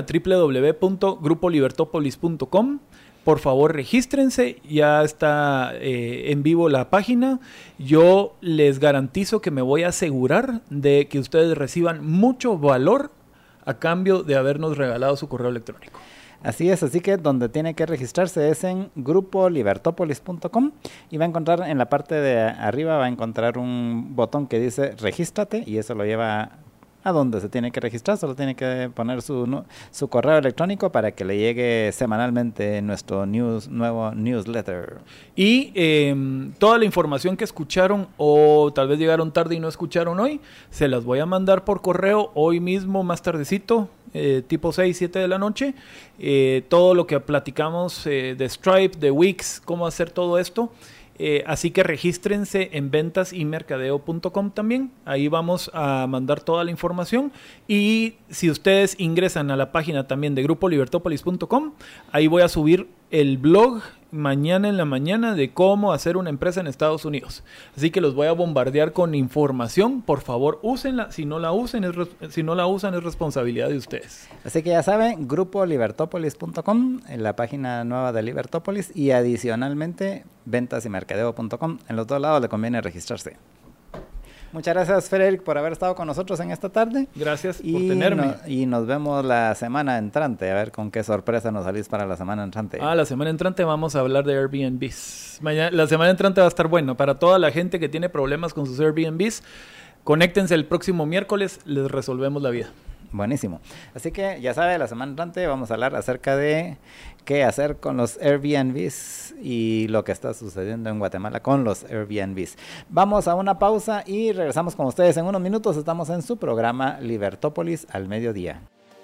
[SPEAKER 4] www.grupolibertopolis.com. Por favor, regístrense, ya está en vivo la página. Yo les garantizo que me voy a asegurar de que ustedes reciban mucho valor a cambio de habernos regalado su correo electrónico.
[SPEAKER 3] Así es, así que donde tiene que registrarse es en grupolibertopolis.com y va a encontrar en la parte de arriba, va a encontrar un botón que dice regístrate y eso lo lleva a donde se tiene que registrar. Solo tiene que poner su correo electrónico para que le llegue semanalmente nuestro nuevo newsletter.
[SPEAKER 4] Y toda la información que escucharon o tal vez llegaron tarde y no escucharon hoy, se las voy a mandar por correo hoy mismo, más tardecito, tipo 6, 7 de la noche. Todo lo que platicamos de Stripe, de Wix, cómo hacer todo esto. Así que regístrense en ventasymercadeo.com también. Ahí vamos a mandar toda la información. Y si ustedes ingresan a la página también de grupolibertopolis.com, ahí voy a subir el blog mañana en la mañana de cómo hacer una empresa en Estados Unidos. Así que los voy a bombardear con información. Por favor, úsenla. Si no la usan es responsabilidad de ustedes.
[SPEAKER 3] Así que ya saben, grupolibertopolis.com, en la página nueva de Libertópolis, y adicionalmente ventasymercadeo.com. En los dos lados le conviene registrarse. Muchas gracias, Frederick, por haber estado con nosotros en esta tarde.
[SPEAKER 4] Gracias por tenerme.
[SPEAKER 3] Y nos vemos la semana entrante, a ver con qué sorpresa nos salís para la semana entrante.
[SPEAKER 4] La semana entrante vamos a hablar de Airbnbs. La semana entrante va a estar buena. Para toda la gente que tiene problemas con sus Airbnbs, conéctense el próximo miércoles, les resolvemos la vida.
[SPEAKER 3] Buenísimo. Así que ya sabe, la semana entrante vamos a hablar acerca de qué hacer con los Airbnbs y lo que está sucediendo en Guatemala con los Airbnbs. Vamos a una pausa y regresamos con ustedes en unos minutos. Estamos en su programa Libertópolis al mediodía.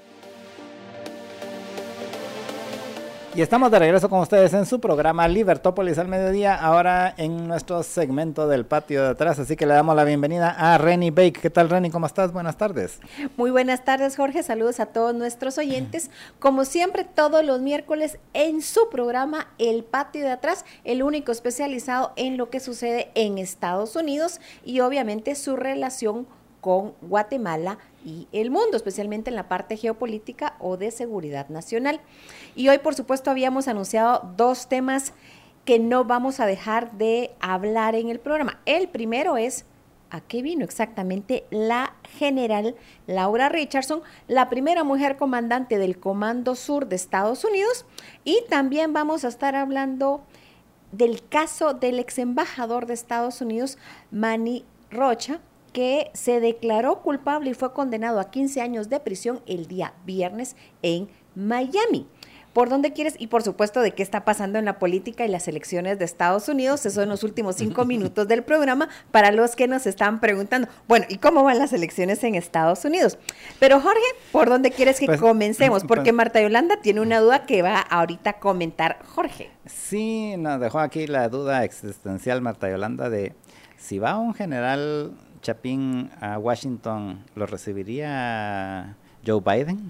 [SPEAKER 3] Y estamos de regreso con ustedes en su programa Libertópolis al mediodía, ahora en nuestro segmento del patio de atrás, así que le damos la bienvenida a Reni Bake. ¿Qué tal, Reni? ¿Cómo estás? Buenas tardes.
[SPEAKER 5] Muy buenas tardes, Jorge. Saludos a todos nuestros oyentes. Como siempre, todos los miércoles en su programa El Patio de Atrás, el único especializado en lo que sucede en Estados Unidos y obviamente su relación con Guatemala y el mundo, especialmente en la parte geopolítica o de seguridad nacional. Y hoy, por supuesto, habíamos anunciado dos temas que no vamos a dejar de hablar en el programa. El primero es ¿a qué vino exactamente la general Laura Richardson, la primera mujer comandante del Comando Sur de Estados Unidos? Y también vamos a estar hablando del caso del ex embajador de Estados Unidos, Manny Rocha, que se declaró culpable y fue condenado a 15 años de prisión el día viernes en Miami. ¿Por dónde quieres? Y por supuesto, de qué está pasando en la política y las elecciones de Estados Unidos. Eso en los últimos 5 minutos del programa, para los que nos están preguntando, bueno, ¿y cómo van las elecciones en Estados Unidos? Pero Jorge, ¿por dónde quieres que comencemos? Porque Marta Yolanda tiene una duda que va ahorita a comentar Jorge.
[SPEAKER 3] Sí, nos dejó aquí la duda existencial Marta Yolanda de si va un general Chapín a Washington, ¿lo recibiría Joe Biden?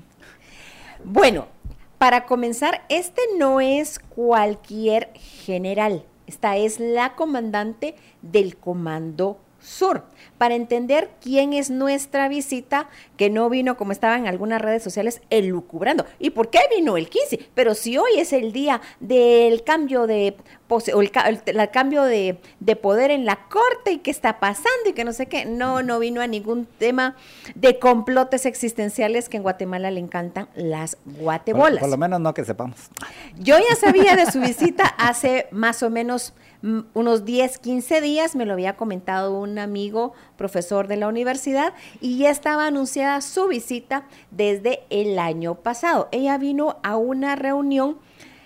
[SPEAKER 5] Bueno, para comenzar, este no es cualquier general. Esta es la comandante del Comando Sur. Para entender quién es nuestra visita, que no vino, como estaban en algunas redes sociales, elucubrando. ¿Y por qué vino el 15? Pero si hoy es el día del cambio de cambio de poder en la corte y qué está pasando y que no sé qué, no vino a ningún tema de complotes existenciales que en Guatemala le encantan las guatebolas.
[SPEAKER 3] Por lo menos no que sepamos.
[SPEAKER 5] Yo ya sabía de su visita hace más o menos unos 10, 15 días, me lo había comentado un amigo, profesor de la universidad, y ya estaba anunciada su visita desde el año pasado. Ella vino a una reunión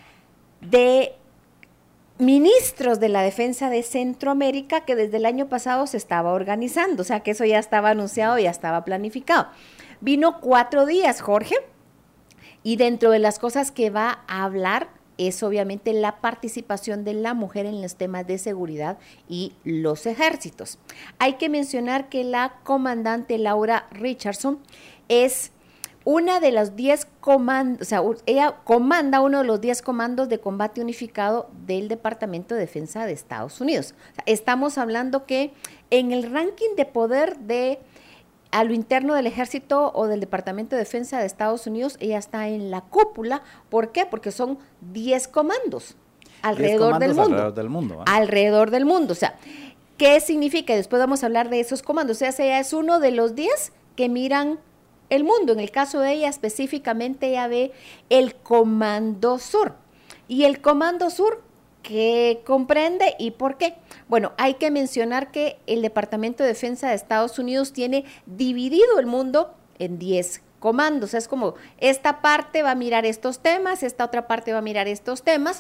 [SPEAKER 5] de ministros de la defensa de Centroamérica que desde el año pasado se estaba organizando, o sea que eso ya estaba anunciado, ya estaba planificado. Vino 4 días, Jorge, y dentro de las cosas que va a hablar es obviamente la participación de la mujer en los temas de seguridad y los ejércitos. Hay que mencionar que la comandante Laura Richardson es una de los 10 comandos, o sea, ella comanda uno de los 10 comandos de combate unificado del Departamento de Defensa de Estados Unidos. O sea, estamos hablando que en el ranking de poder a lo interno del ejército o del Departamento de Defensa de Estados Unidos, ella está en la cúpula. ¿Por qué? Porque son 10 comandos alrededor del mundo.
[SPEAKER 3] Alrededor del mundo.
[SPEAKER 5] Alrededor del mundo. O sea, ¿qué significa? Después vamos a hablar de esos comandos. O sea, ella es uno de los 10 que miran el mundo. En el caso de ella específicamente, ella ve el Comando Sur. Y el Comando Sur, ¿qué comprende y por qué? Bueno, hay que mencionar que el Departamento de Defensa de Estados Unidos tiene dividido el mundo en 10 comandos. Es como, esta parte va a mirar estos temas, esta otra parte va a mirar estos temas.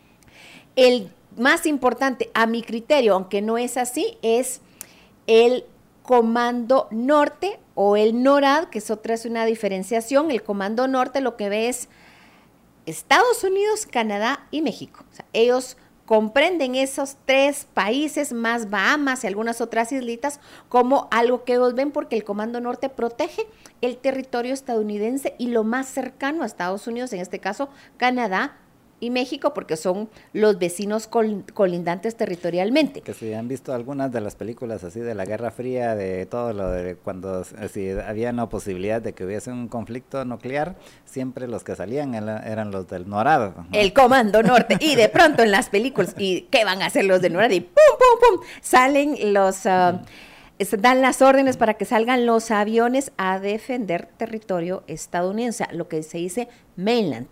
[SPEAKER 5] El más importante, a mi criterio, aunque no es así, es el Comando Norte o el NORAD, que es una diferenciación. El Comando Norte lo que ve es Estados Unidos, Canadá y México. O sea, ellos comprenden esos 3 países más Bahamas y algunas otras islitas como algo que ellos ven, porque el Comando Norte protege el territorio estadounidense y lo más cercano a Estados Unidos, en este caso Canadá y México, porque son los vecinos colindantes territorialmente.
[SPEAKER 3] Que si han visto algunas de las películas así de la Guerra Fría, de todo lo de cuando si había una posibilidad de que hubiese un conflicto nuclear, siempre los que salían eran los del NORAD.
[SPEAKER 5] El Comando Norte. Y de pronto en las películas, ¿y qué van a hacer los del NORAD? Y pum, pum, pum, salen los... dan las órdenes para que salgan los aviones a defender territorio estadounidense, lo que se dice mainland.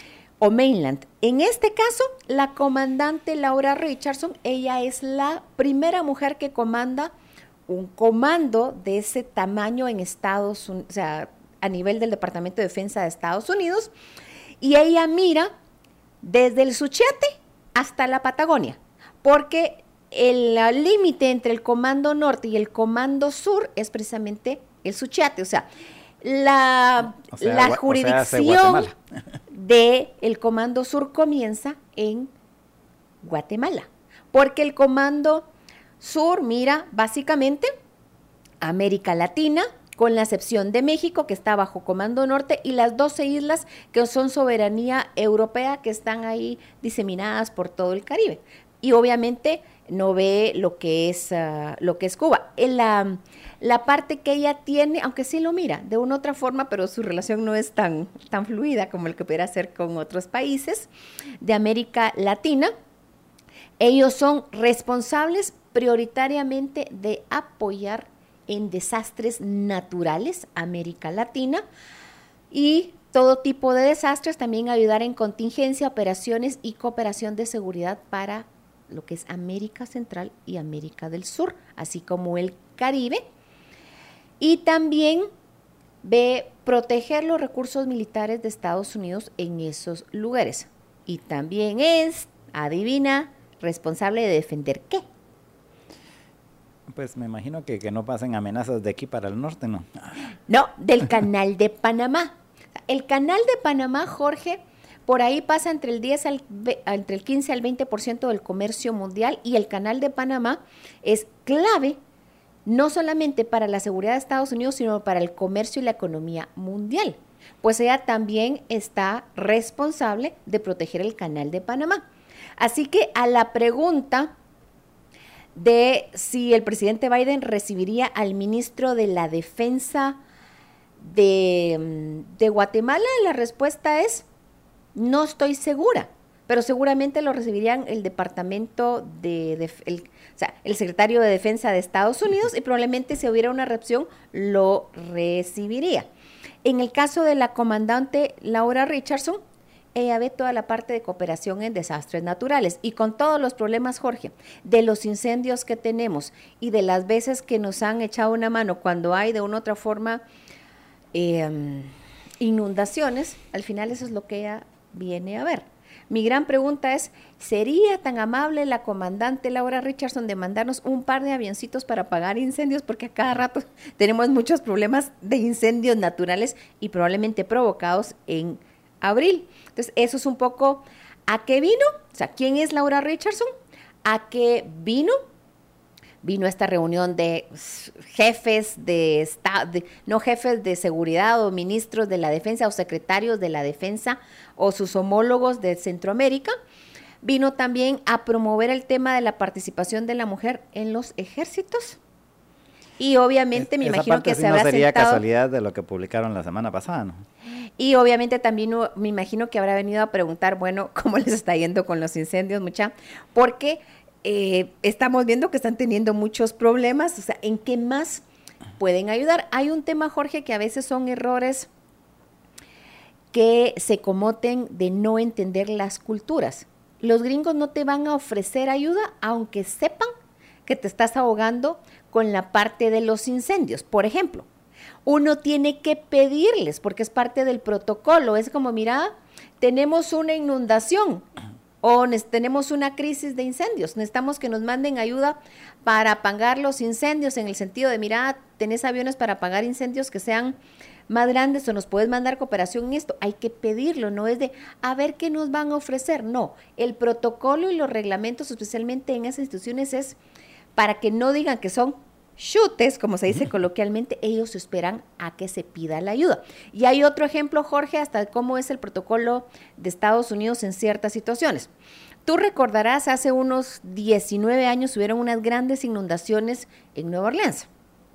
[SPEAKER 5] En este caso, la comandante Laura Richardson, ella es la primera mujer que comanda un comando de ese tamaño en Estados Unidos, o sea, a nivel del Departamento de Defensa de Estados Unidos, y ella mira desde el Suchiate hasta la Patagonia, porque el límite entre el Comando Norte y el Comando Sur es precisamente el Suchiate, o sea, la jurisdicción del Comando Sur comienza en Guatemala, porque el Comando Sur mira básicamente América Latina, con la excepción de México, que está bajo Comando Norte, y las 12 islas que son soberanía europea, que están ahí diseminadas por todo el Caribe. Y obviamente no ve lo que es Cuba. La parte que ella tiene, aunque sí lo mira de una u otra forma, pero su relación no es tan fluida como el que pudiera hacer con otros países de América Latina. Ellos son responsables prioritariamente de apoyar en desastres naturales América Latina y todo tipo de desastres, también ayudar en contingencia, operaciones y cooperación de seguridad para lo que es América Central y América del Sur, así como el Caribe. Y también ve proteger los recursos militares de Estados Unidos en esos lugares. Y también es, adivina, responsable de defender ¿qué?
[SPEAKER 3] Pues me imagino que no pasen amenazas de aquí para el norte, ¿no?
[SPEAKER 5] No, del Canal de Panamá. El Canal de Panamá, Jorge, por ahí pasa entre el 15 al 20% del comercio mundial, y el Canal de Panamá es clave no solamente para la seguridad de Estados Unidos, sino para el comercio y la economía mundial. Pues ella también está responsable de proteger el Canal de Panamá. Así que a la pregunta de si el presidente Biden recibiría al ministro de la Defensa de Guatemala, la respuesta es: no estoy segura, pero seguramente lo recibirían el departamento el secretario de Defensa de Estados Unidos, y probablemente si hubiera una reacción lo recibiría. En el caso de la comandante Laura Richardson, ella ve toda la parte de cooperación en desastres naturales, y con todos los problemas, Jorge, de los incendios que tenemos y de las veces que nos han echado una mano cuando hay de una u otra forma inundaciones, al final eso es lo que ella viene a ver. Mi gran pregunta es, ¿sería tan amable la comandante Laura Richardson de mandarnos un par de avioncitos para apagar incendios? Porque a cada rato tenemos muchos problemas de incendios naturales y probablemente provocados en abril. Entonces, eso es un poco a qué vino, o sea, ¿quién es Laura Richardson? ¿A qué vino? vino esta reunión de jefes de Estado, no jefes de seguridad o ministros de la defensa o secretarios de la defensa o sus homólogos de Centroamérica. Vino también a promover el tema de la participación de la mujer en los ejércitos. Y obviamente me imagino que se habrá sentado.
[SPEAKER 3] Sería casualidad de lo que publicaron la semana pasada, ¿no?
[SPEAKER 5] Y obviamente también me imagino que habrá venido a preguntar, bueno, ¿cómo les está yendo con los incendios, mucha? Porque estamos viendo que están teniendo muchos problemas, o sea, ¿en qué más pueden ayudar? Hay un tema, Jorge, que a veces son errores que se comoten de no entender las culturas. Los gringos no te van a ofrecer ayuda aunque sepan que te estás ahogando con la parte de los incendios. Por ejemplo, uno tiene que pedirles, porque es parte del protocolo, es como, mira, tenemos una inundación o tenemos una crisis de incendios, necesitamos que nos manden ayuda para apagar los incendios, en el sentido de, mira, tenés aviones para apagar incendios que sean más grandes o nos puedes mandar cooperación en esto. Hay que pedirlo, no es de a ver qué nos van a ofrecer, no, el protocolo y los reglamentos, especialmente en esas instituciones, es para que no digan que son chutes, como se dice coloquialmente, ellos esperan a que se pida la ayuda. Y hay otro ejemplo, Jorge, hasta cómo es el protocolo de Estados Unidos en ciertas situaciones. Tú recordarás, hace unos 19 años hubieron unas grandes inundaciones en Nueva Orleans.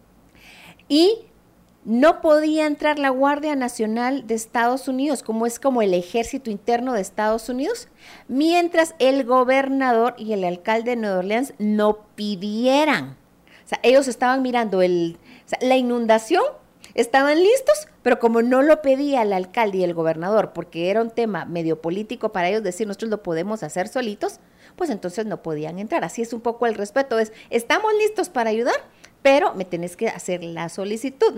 [SPEAKER 5] Y no podía entrar la Guardia Nacional de Estados Unidos, como es como el ejército interno de Estados Unidos, mientras el gobernador y el alcalde de Nueva Orleans no pidieran. O sea, ellos estaban mirando la inundación, estaban listos, pero como no lo pedía el alcalde y el gobernador, porque era un tema medio político para ellos decir, nosotros lo podemos hacer solitos, pues entonces no podían entrar. Así es un poco el respeto, estamos listos para ayudar, pero me tenés que hacer la solicitud,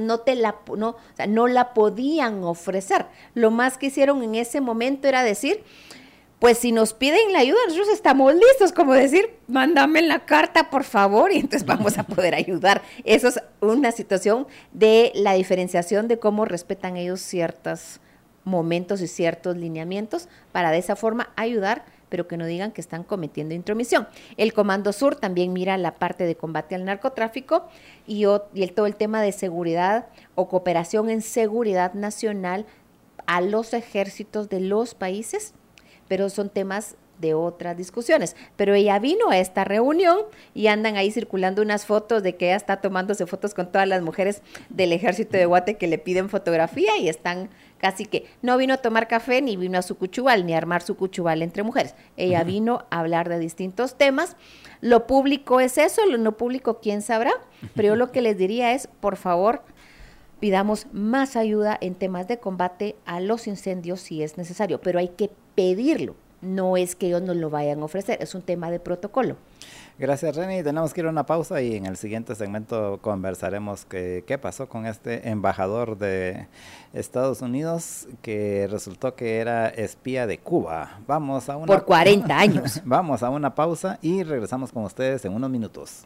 [SPEAKER 5] no la podían ofrecer. Lo más que hicieron en ese momento era decir, pues si nos piden la ayuda, nosotros estamos listos, como decir, mándame la carta, por favor, y entonces vamos a poder ayudar. Eso es una situación de la diferenciación de cómo respetan ellos ciertos momentos y ciertos lineamientos para de esa forma ayudar, pero que no digan que están cometiendo intromisión. El Comando Sur también mira la parte de combate al narcotráfico y todo el tema de seguridad o cooperación en seguridad nacional a los ejércitos de los países, pero son temas de otras discusiones. Pero ella vino a esta reunión y andan ahí circulando unas fotos de que ella está tomándose fotos con todas las mujeres del ejército de Guate que le piden fotografía y están casi que, no vino a tomar café ni vino a su cuchubal, ni a armar su cuchubal entre mujeres. Ella vino a hablar de distintos temas. Lo público es eso, lo no público quién sabrá, pero yo lo que les diría es, por favor, pidamos más ayuda en temas de combate a los incendios si es necesario, pero hay que pedirlo, no es que ellos nos lo vayan a ofrecer, es un tema de protocolo.
[SPEAKER 3] Gracias, Reni. Tenemos que ir a una pausa y en el siguiente segmento conversaremos qué pasó con este embajador de Estados Unidos que resultó que era espía de Cuba. Por 40 años. Vamos a una pausa y regresamos con ustedes en unos minutos.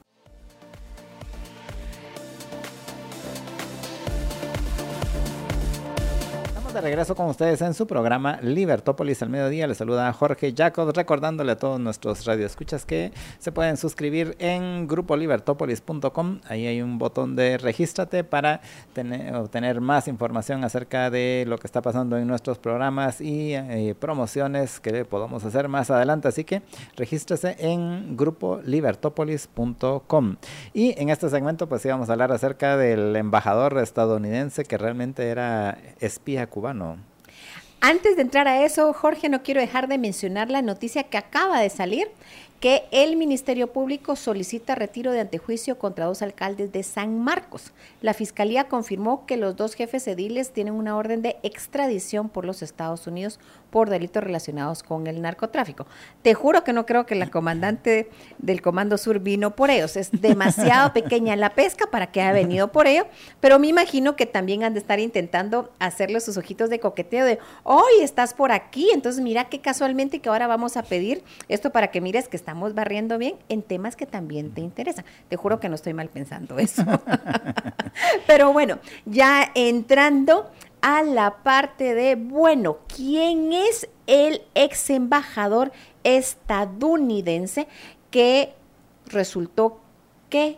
[SPEAKER 3] De regreso con ustedes en su programa Libertópolis al mediodía. Les saluda Jorge Jacob, recordándole a todos nuestros radioescuchas que se pueden suscribir en grupolibertopolis.com. Ahí hay un botón de regístrate para obtener más información acerca de lo que está pasando en nuestros programas y promociones que podamos hacer más adelante. Así que regístrese en grupolibertopolis.com. Y en este segmento pues íbamos a hablar acerca del embajador estadounidense que realmente era espía cubano.
[SPEAKER 5] Antes de entrar a eso, Jorge, no quiero dejar de mencionar la noticia que acaba de salir, que el Ministerio Público solicita retiro de antejuicio contra 2 alcaldes de San Marcos. La Fiscalía confirmó que los 2 jefes ediles tienen una orden de extradición por los Estados Unidos por delitos relacionados con el narcotráfico. Te juro que no creo que la comandante del Comando Sur vino por ellos. Es demasiado pequeña la pesca para que haya venido por ello, pero me imagino que también han de estar intentando hacerle sus ojitos de coqueteo de, hoy estás por aquí, entonces mira qué casualmente que ahora vamos a pedir esto para que mires que estamos barriendo bien en temas que también te interesan. Te juro que no estoy mal pensando eso. Pero bueno, ya entrando a la parte de, bueno, ¿quién es el ex embajador estadounidense que resultó qué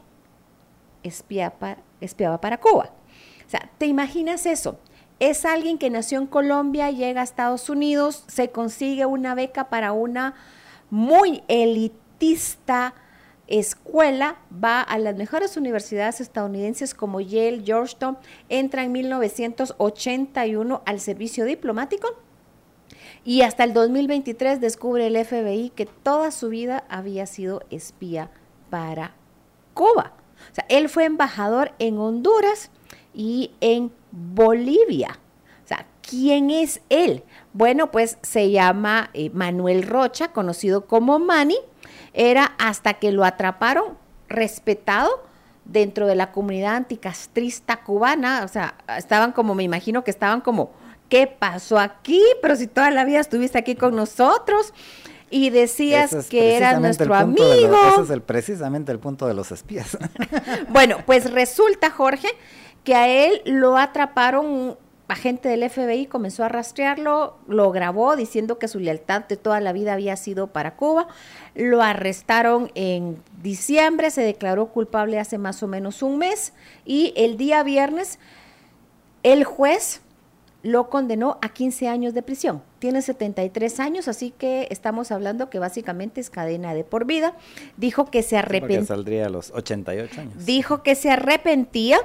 [SPEAKER 5] espiaba para Cuba? O sea, ¿te imaginas eso? Es alguien que nació en Colombia, llega a Estados Unidos, se consigue una beca para una muy elitista escuela, va a las mejores universidades estadounidenses como Yale, Georgetown, entra en 1981 al servicio diplomático y hasta el 2023 descubre el FBI que toda su vida había sido espía para Cuba. O sea, él fue embajador en Honduras y en Bolivia. O sea, ¿quién es él? Bueno, pues se llama Manuel Rocha, conocido como Manny. Era hasta que lo atraparon, respetado dentro de la comunidad anticastrista cubana. O sea, estaban como, me imagino que estaban como, ¿qué pasó aquí? Pero si toda la vida estuviste aquí con nosotros y decías que eras nuestro amigo.
[SPEAKER 3] Ese es precisamente el punto de los espías.
[SPEAKER 5] Bueno, pues resulta, Jorge, que a él lo atraparon, un agente del FBI comenzó a rastrearlo, lo grabó diciendo que su lealtad de toda la vida había sido para Cuba, lo arrestaron en diciembre, se declaró culpable hace más o menos un mes y el día viernes el juez lo condenó a 15 años de prisión. Tiene 73 años, así que estamos hablando que básicamente es cadena de por vida. Dijo que se arrepentía.
[SPEAKER 3] Porque saldría a los 88 años.
[SPEAKER 5] Dijo que se arrepentía,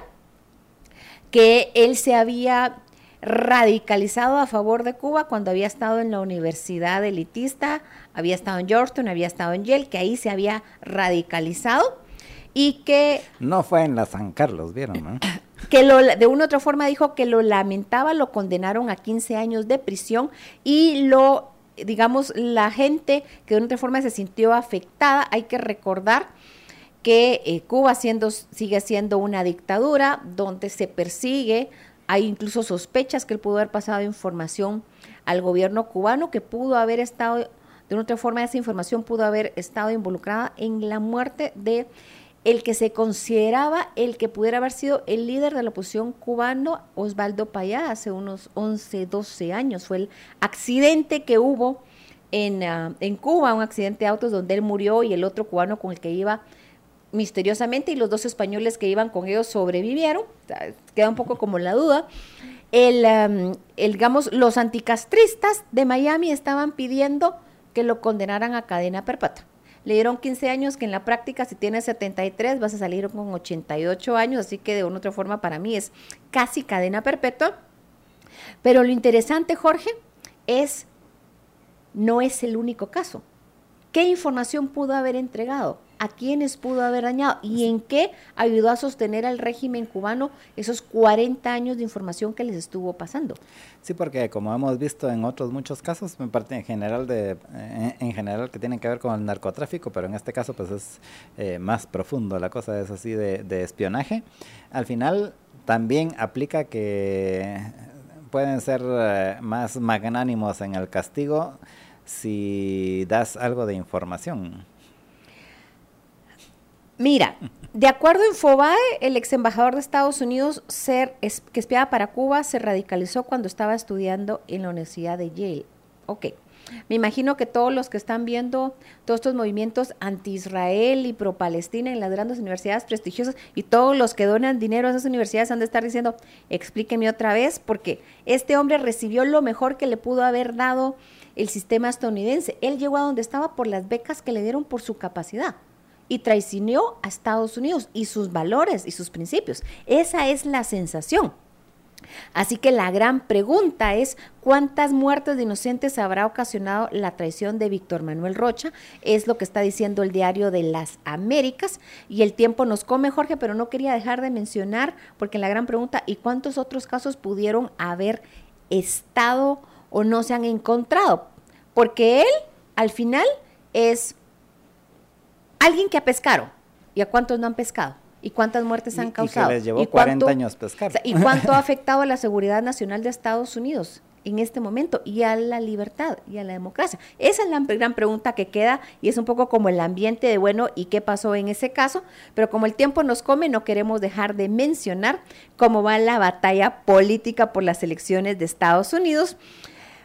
[SPEAKER 5] que él se había radicalizado a favor de Cuba cuando había estado en la universidad elitista, había estado en Georgetown, había estado en Yale, que ahí se había radicalizado y que...
[SPEAKER 3] No fue en la San Carlos, ¿vieron? ¿No?
[SPEAKER 5] Que de una u otra forma dijo que lo lamentaba, lo condenaron a 15 años de prisión y digamos, la gente que de una u otra forma se sintió afectada. Hay que recordar que Cuba sigue siendo una dictadura donde se persigue, hay incluso sospechas que él pudo haber pasado información al gobierno cubano, que pudo haber estado, de una u otra forma esa información pudo haber estado involucrada en la muerte de el que se consideraba el que pudiera haber sido el líder de la oposición cubano, Osvaldo Payá, hace unos 11, 12 años. Fue el accidente que hubo en Cuba, un accidente de autos donde él murió y el otro cubano con el que iba misteriosamente, y los dos españoles que iban con ellos sobrevivieron. O sea, queda un poco como la duda. Digamos, los anticastristas de Miami estaban pidiendo que lo condenaran a cadena perpetua. Le dieron 15 años, que en la práctica si tienes 73 vas a salir con 88 años, así que de una u otra forma para mí es casi cadena perpetua. Pero lo interesante, Jorge, no es el único caso. ¿Qué información pudo haber entregado? ¿A quiénes pudo haber dañado? ¿Y en qué ayudó a sostener al régimen cubano esos 40 años de información que les estuvo pasando?
[SPEAKER 3] Sí, porque como hemos visto en otros muchos casos, en parte en general que tienen que ver con el narcotráfico, pero en este caso pues es más profundo, la cosa es así de espionaje. Al final también aplica que pueden ser más magnánimos en el castigo si das algo de información.
[SPEAKER 5] Mira, de acuerdo a Infobae, el ex embajador de Estados Unidos que espiaba para Cuba se radicalizó cuando estaba estudiando en la Universidad de Yale. Ok, me imagino que todos los que están viendo todos estos movimientos anti-Israel y pro-Palestina en las grandes universidades prestigiosas y todos los que donan dinero a esas universidades han de estar diciendo, explíqueme otra vez, porque este hombre recibió lo mejor que le pudo haber dado el sistema estadounidense. Él llegó a donde estaba por las becas que le dieron por su capacidad y traicionó a Estados Unidos y sus valores y sus principios. Esa es la sensación. Así que la gran pregunta es, ¿cuántas muertes de inocentes habrá ocasionado la traición de Víctor Manuel Rocha? Es lo que está diciendo el Diario de las Américas, y el tiempo nos come, Jorge, pero no quería dejar de mencionar, porque la gran pregunta, ¿y cuántos otros casos pudieron haber estado o no se han encontrado? Porque él, al final, es alguien que ha pescado. ¿Y a cuántos no han pescado? ¿Y cuántas muertes han causado?
[SPEAKER 3] Y que les llevó 40 años pescar.
[SPEAKER 5] O sea, ¿y cuánto ha afectado a la seguridad nacional de Estados Unidos en este momento? Y a la libertad y a la democracia. Esa es la gran pregunta que queda, y es un poco como el ambiente de, bueno, ¿y qué pasó en ese caso? Pero como el tiempo nos come, no queremos dejar de mencionar cómo va la batalla política por las elecciones de Estados Unidos.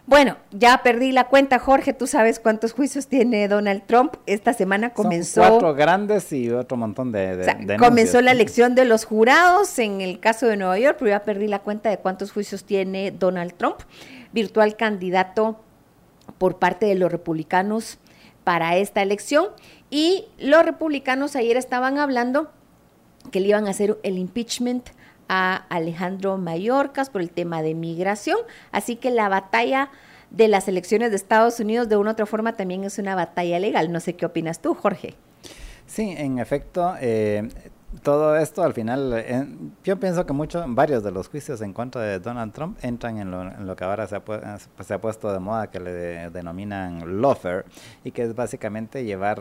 [SPEAKER 5] Bueno, ya perdí la cuenta, Jorge. ¿Tú sabes cuántos juicios tiene Donald Trump? Esta semana comenzó...
[SPEAKER 3] Son 4 grandes y otro montón de
[SPEAKER 5] comenzó la elección de los jurados en el caso de Nueva York, pero ya perdí la cuenta de cuántos juicios tiene Donald Trump, virtual candidato por parte de los republicanos para esta elección. Y los republicanos ayer estaban hablando que le iban a hacer el impeachment a Alejandro Mayorkas por el tema de migración, así que la batalla de las elecciones de Estados Unidos de una u otra forma también es una batalla legal. No sé qué opinas tú, Jorge.
[SPEAKER 3] Sí, en efecto, todo esto al final, yo pienso que varios de los juicios en contra de Donald Trump entran en lo que ahora se ha puesto de moda, que le denominan lawfare, y que es básicamente llevar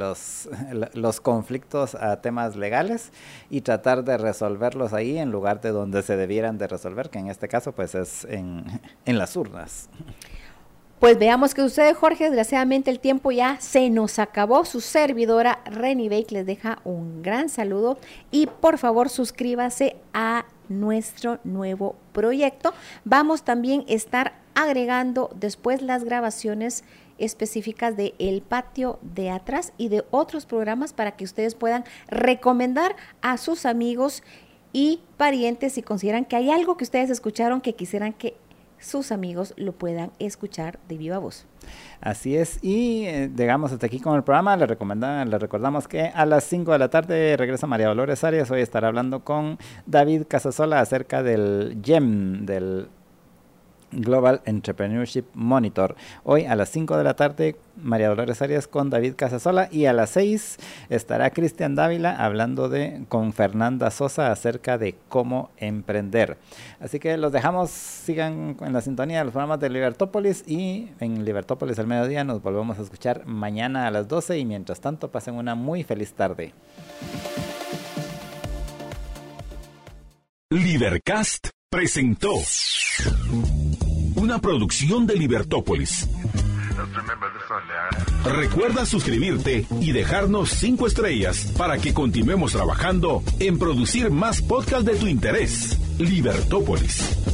[SPEAKER 3] los conflictos a temas legales y tratar de resolverlos ahí en lugar de donde se debieran de resolver, que en este caso pues es en las urnas.
[SPEAKER 5] Pues veamos qué sucede, Jorge. Desgraciadamente el tiempo ya se nos acabó. Su servidora Reni Bake les deja un gran saludo y por favor suscríbase a nuestro nuevo proyecto. Vamos también a estar agregando después las grabaciones específicas de El Patio de Atrás y de otros programas para que ustedes puedan recomendar a sus amigos y parientes si consideran que hay algo que ustedes escucharon que quisieran que sus amigos lo puedan escuchar de viva voz.
[SPEAKER 3] Así es, y llegamos hasta aquí con el programa. Les recordamos que a las 5 de la tarde regresa María Dolores Arias. Hoy estará hablando con David Casasola acerca del GEM, del Global Entrepreneurship Monitor. Hoy a las 5 de la tarde María Dolores Arias con David Casasola, y a las 6 estará Cristian Dávila hablando con Fernanda Sosa acerca de cómo emprender. Así que los dejamos, sigan en la sintonía de los programas de Libertópolis, y en Libertópolis al mediodía nos volvemos a escuchar mañana a las 12, y mientras tanto pasen una muy feliz tarde.
[SPEAKER 1] Libercast presentó una producción de Libertópolis. Recuerda suscribirte y dejarnos 5 estrellas para que continuemos trabajando en producir más podcasts de tu interés. Libertópolis.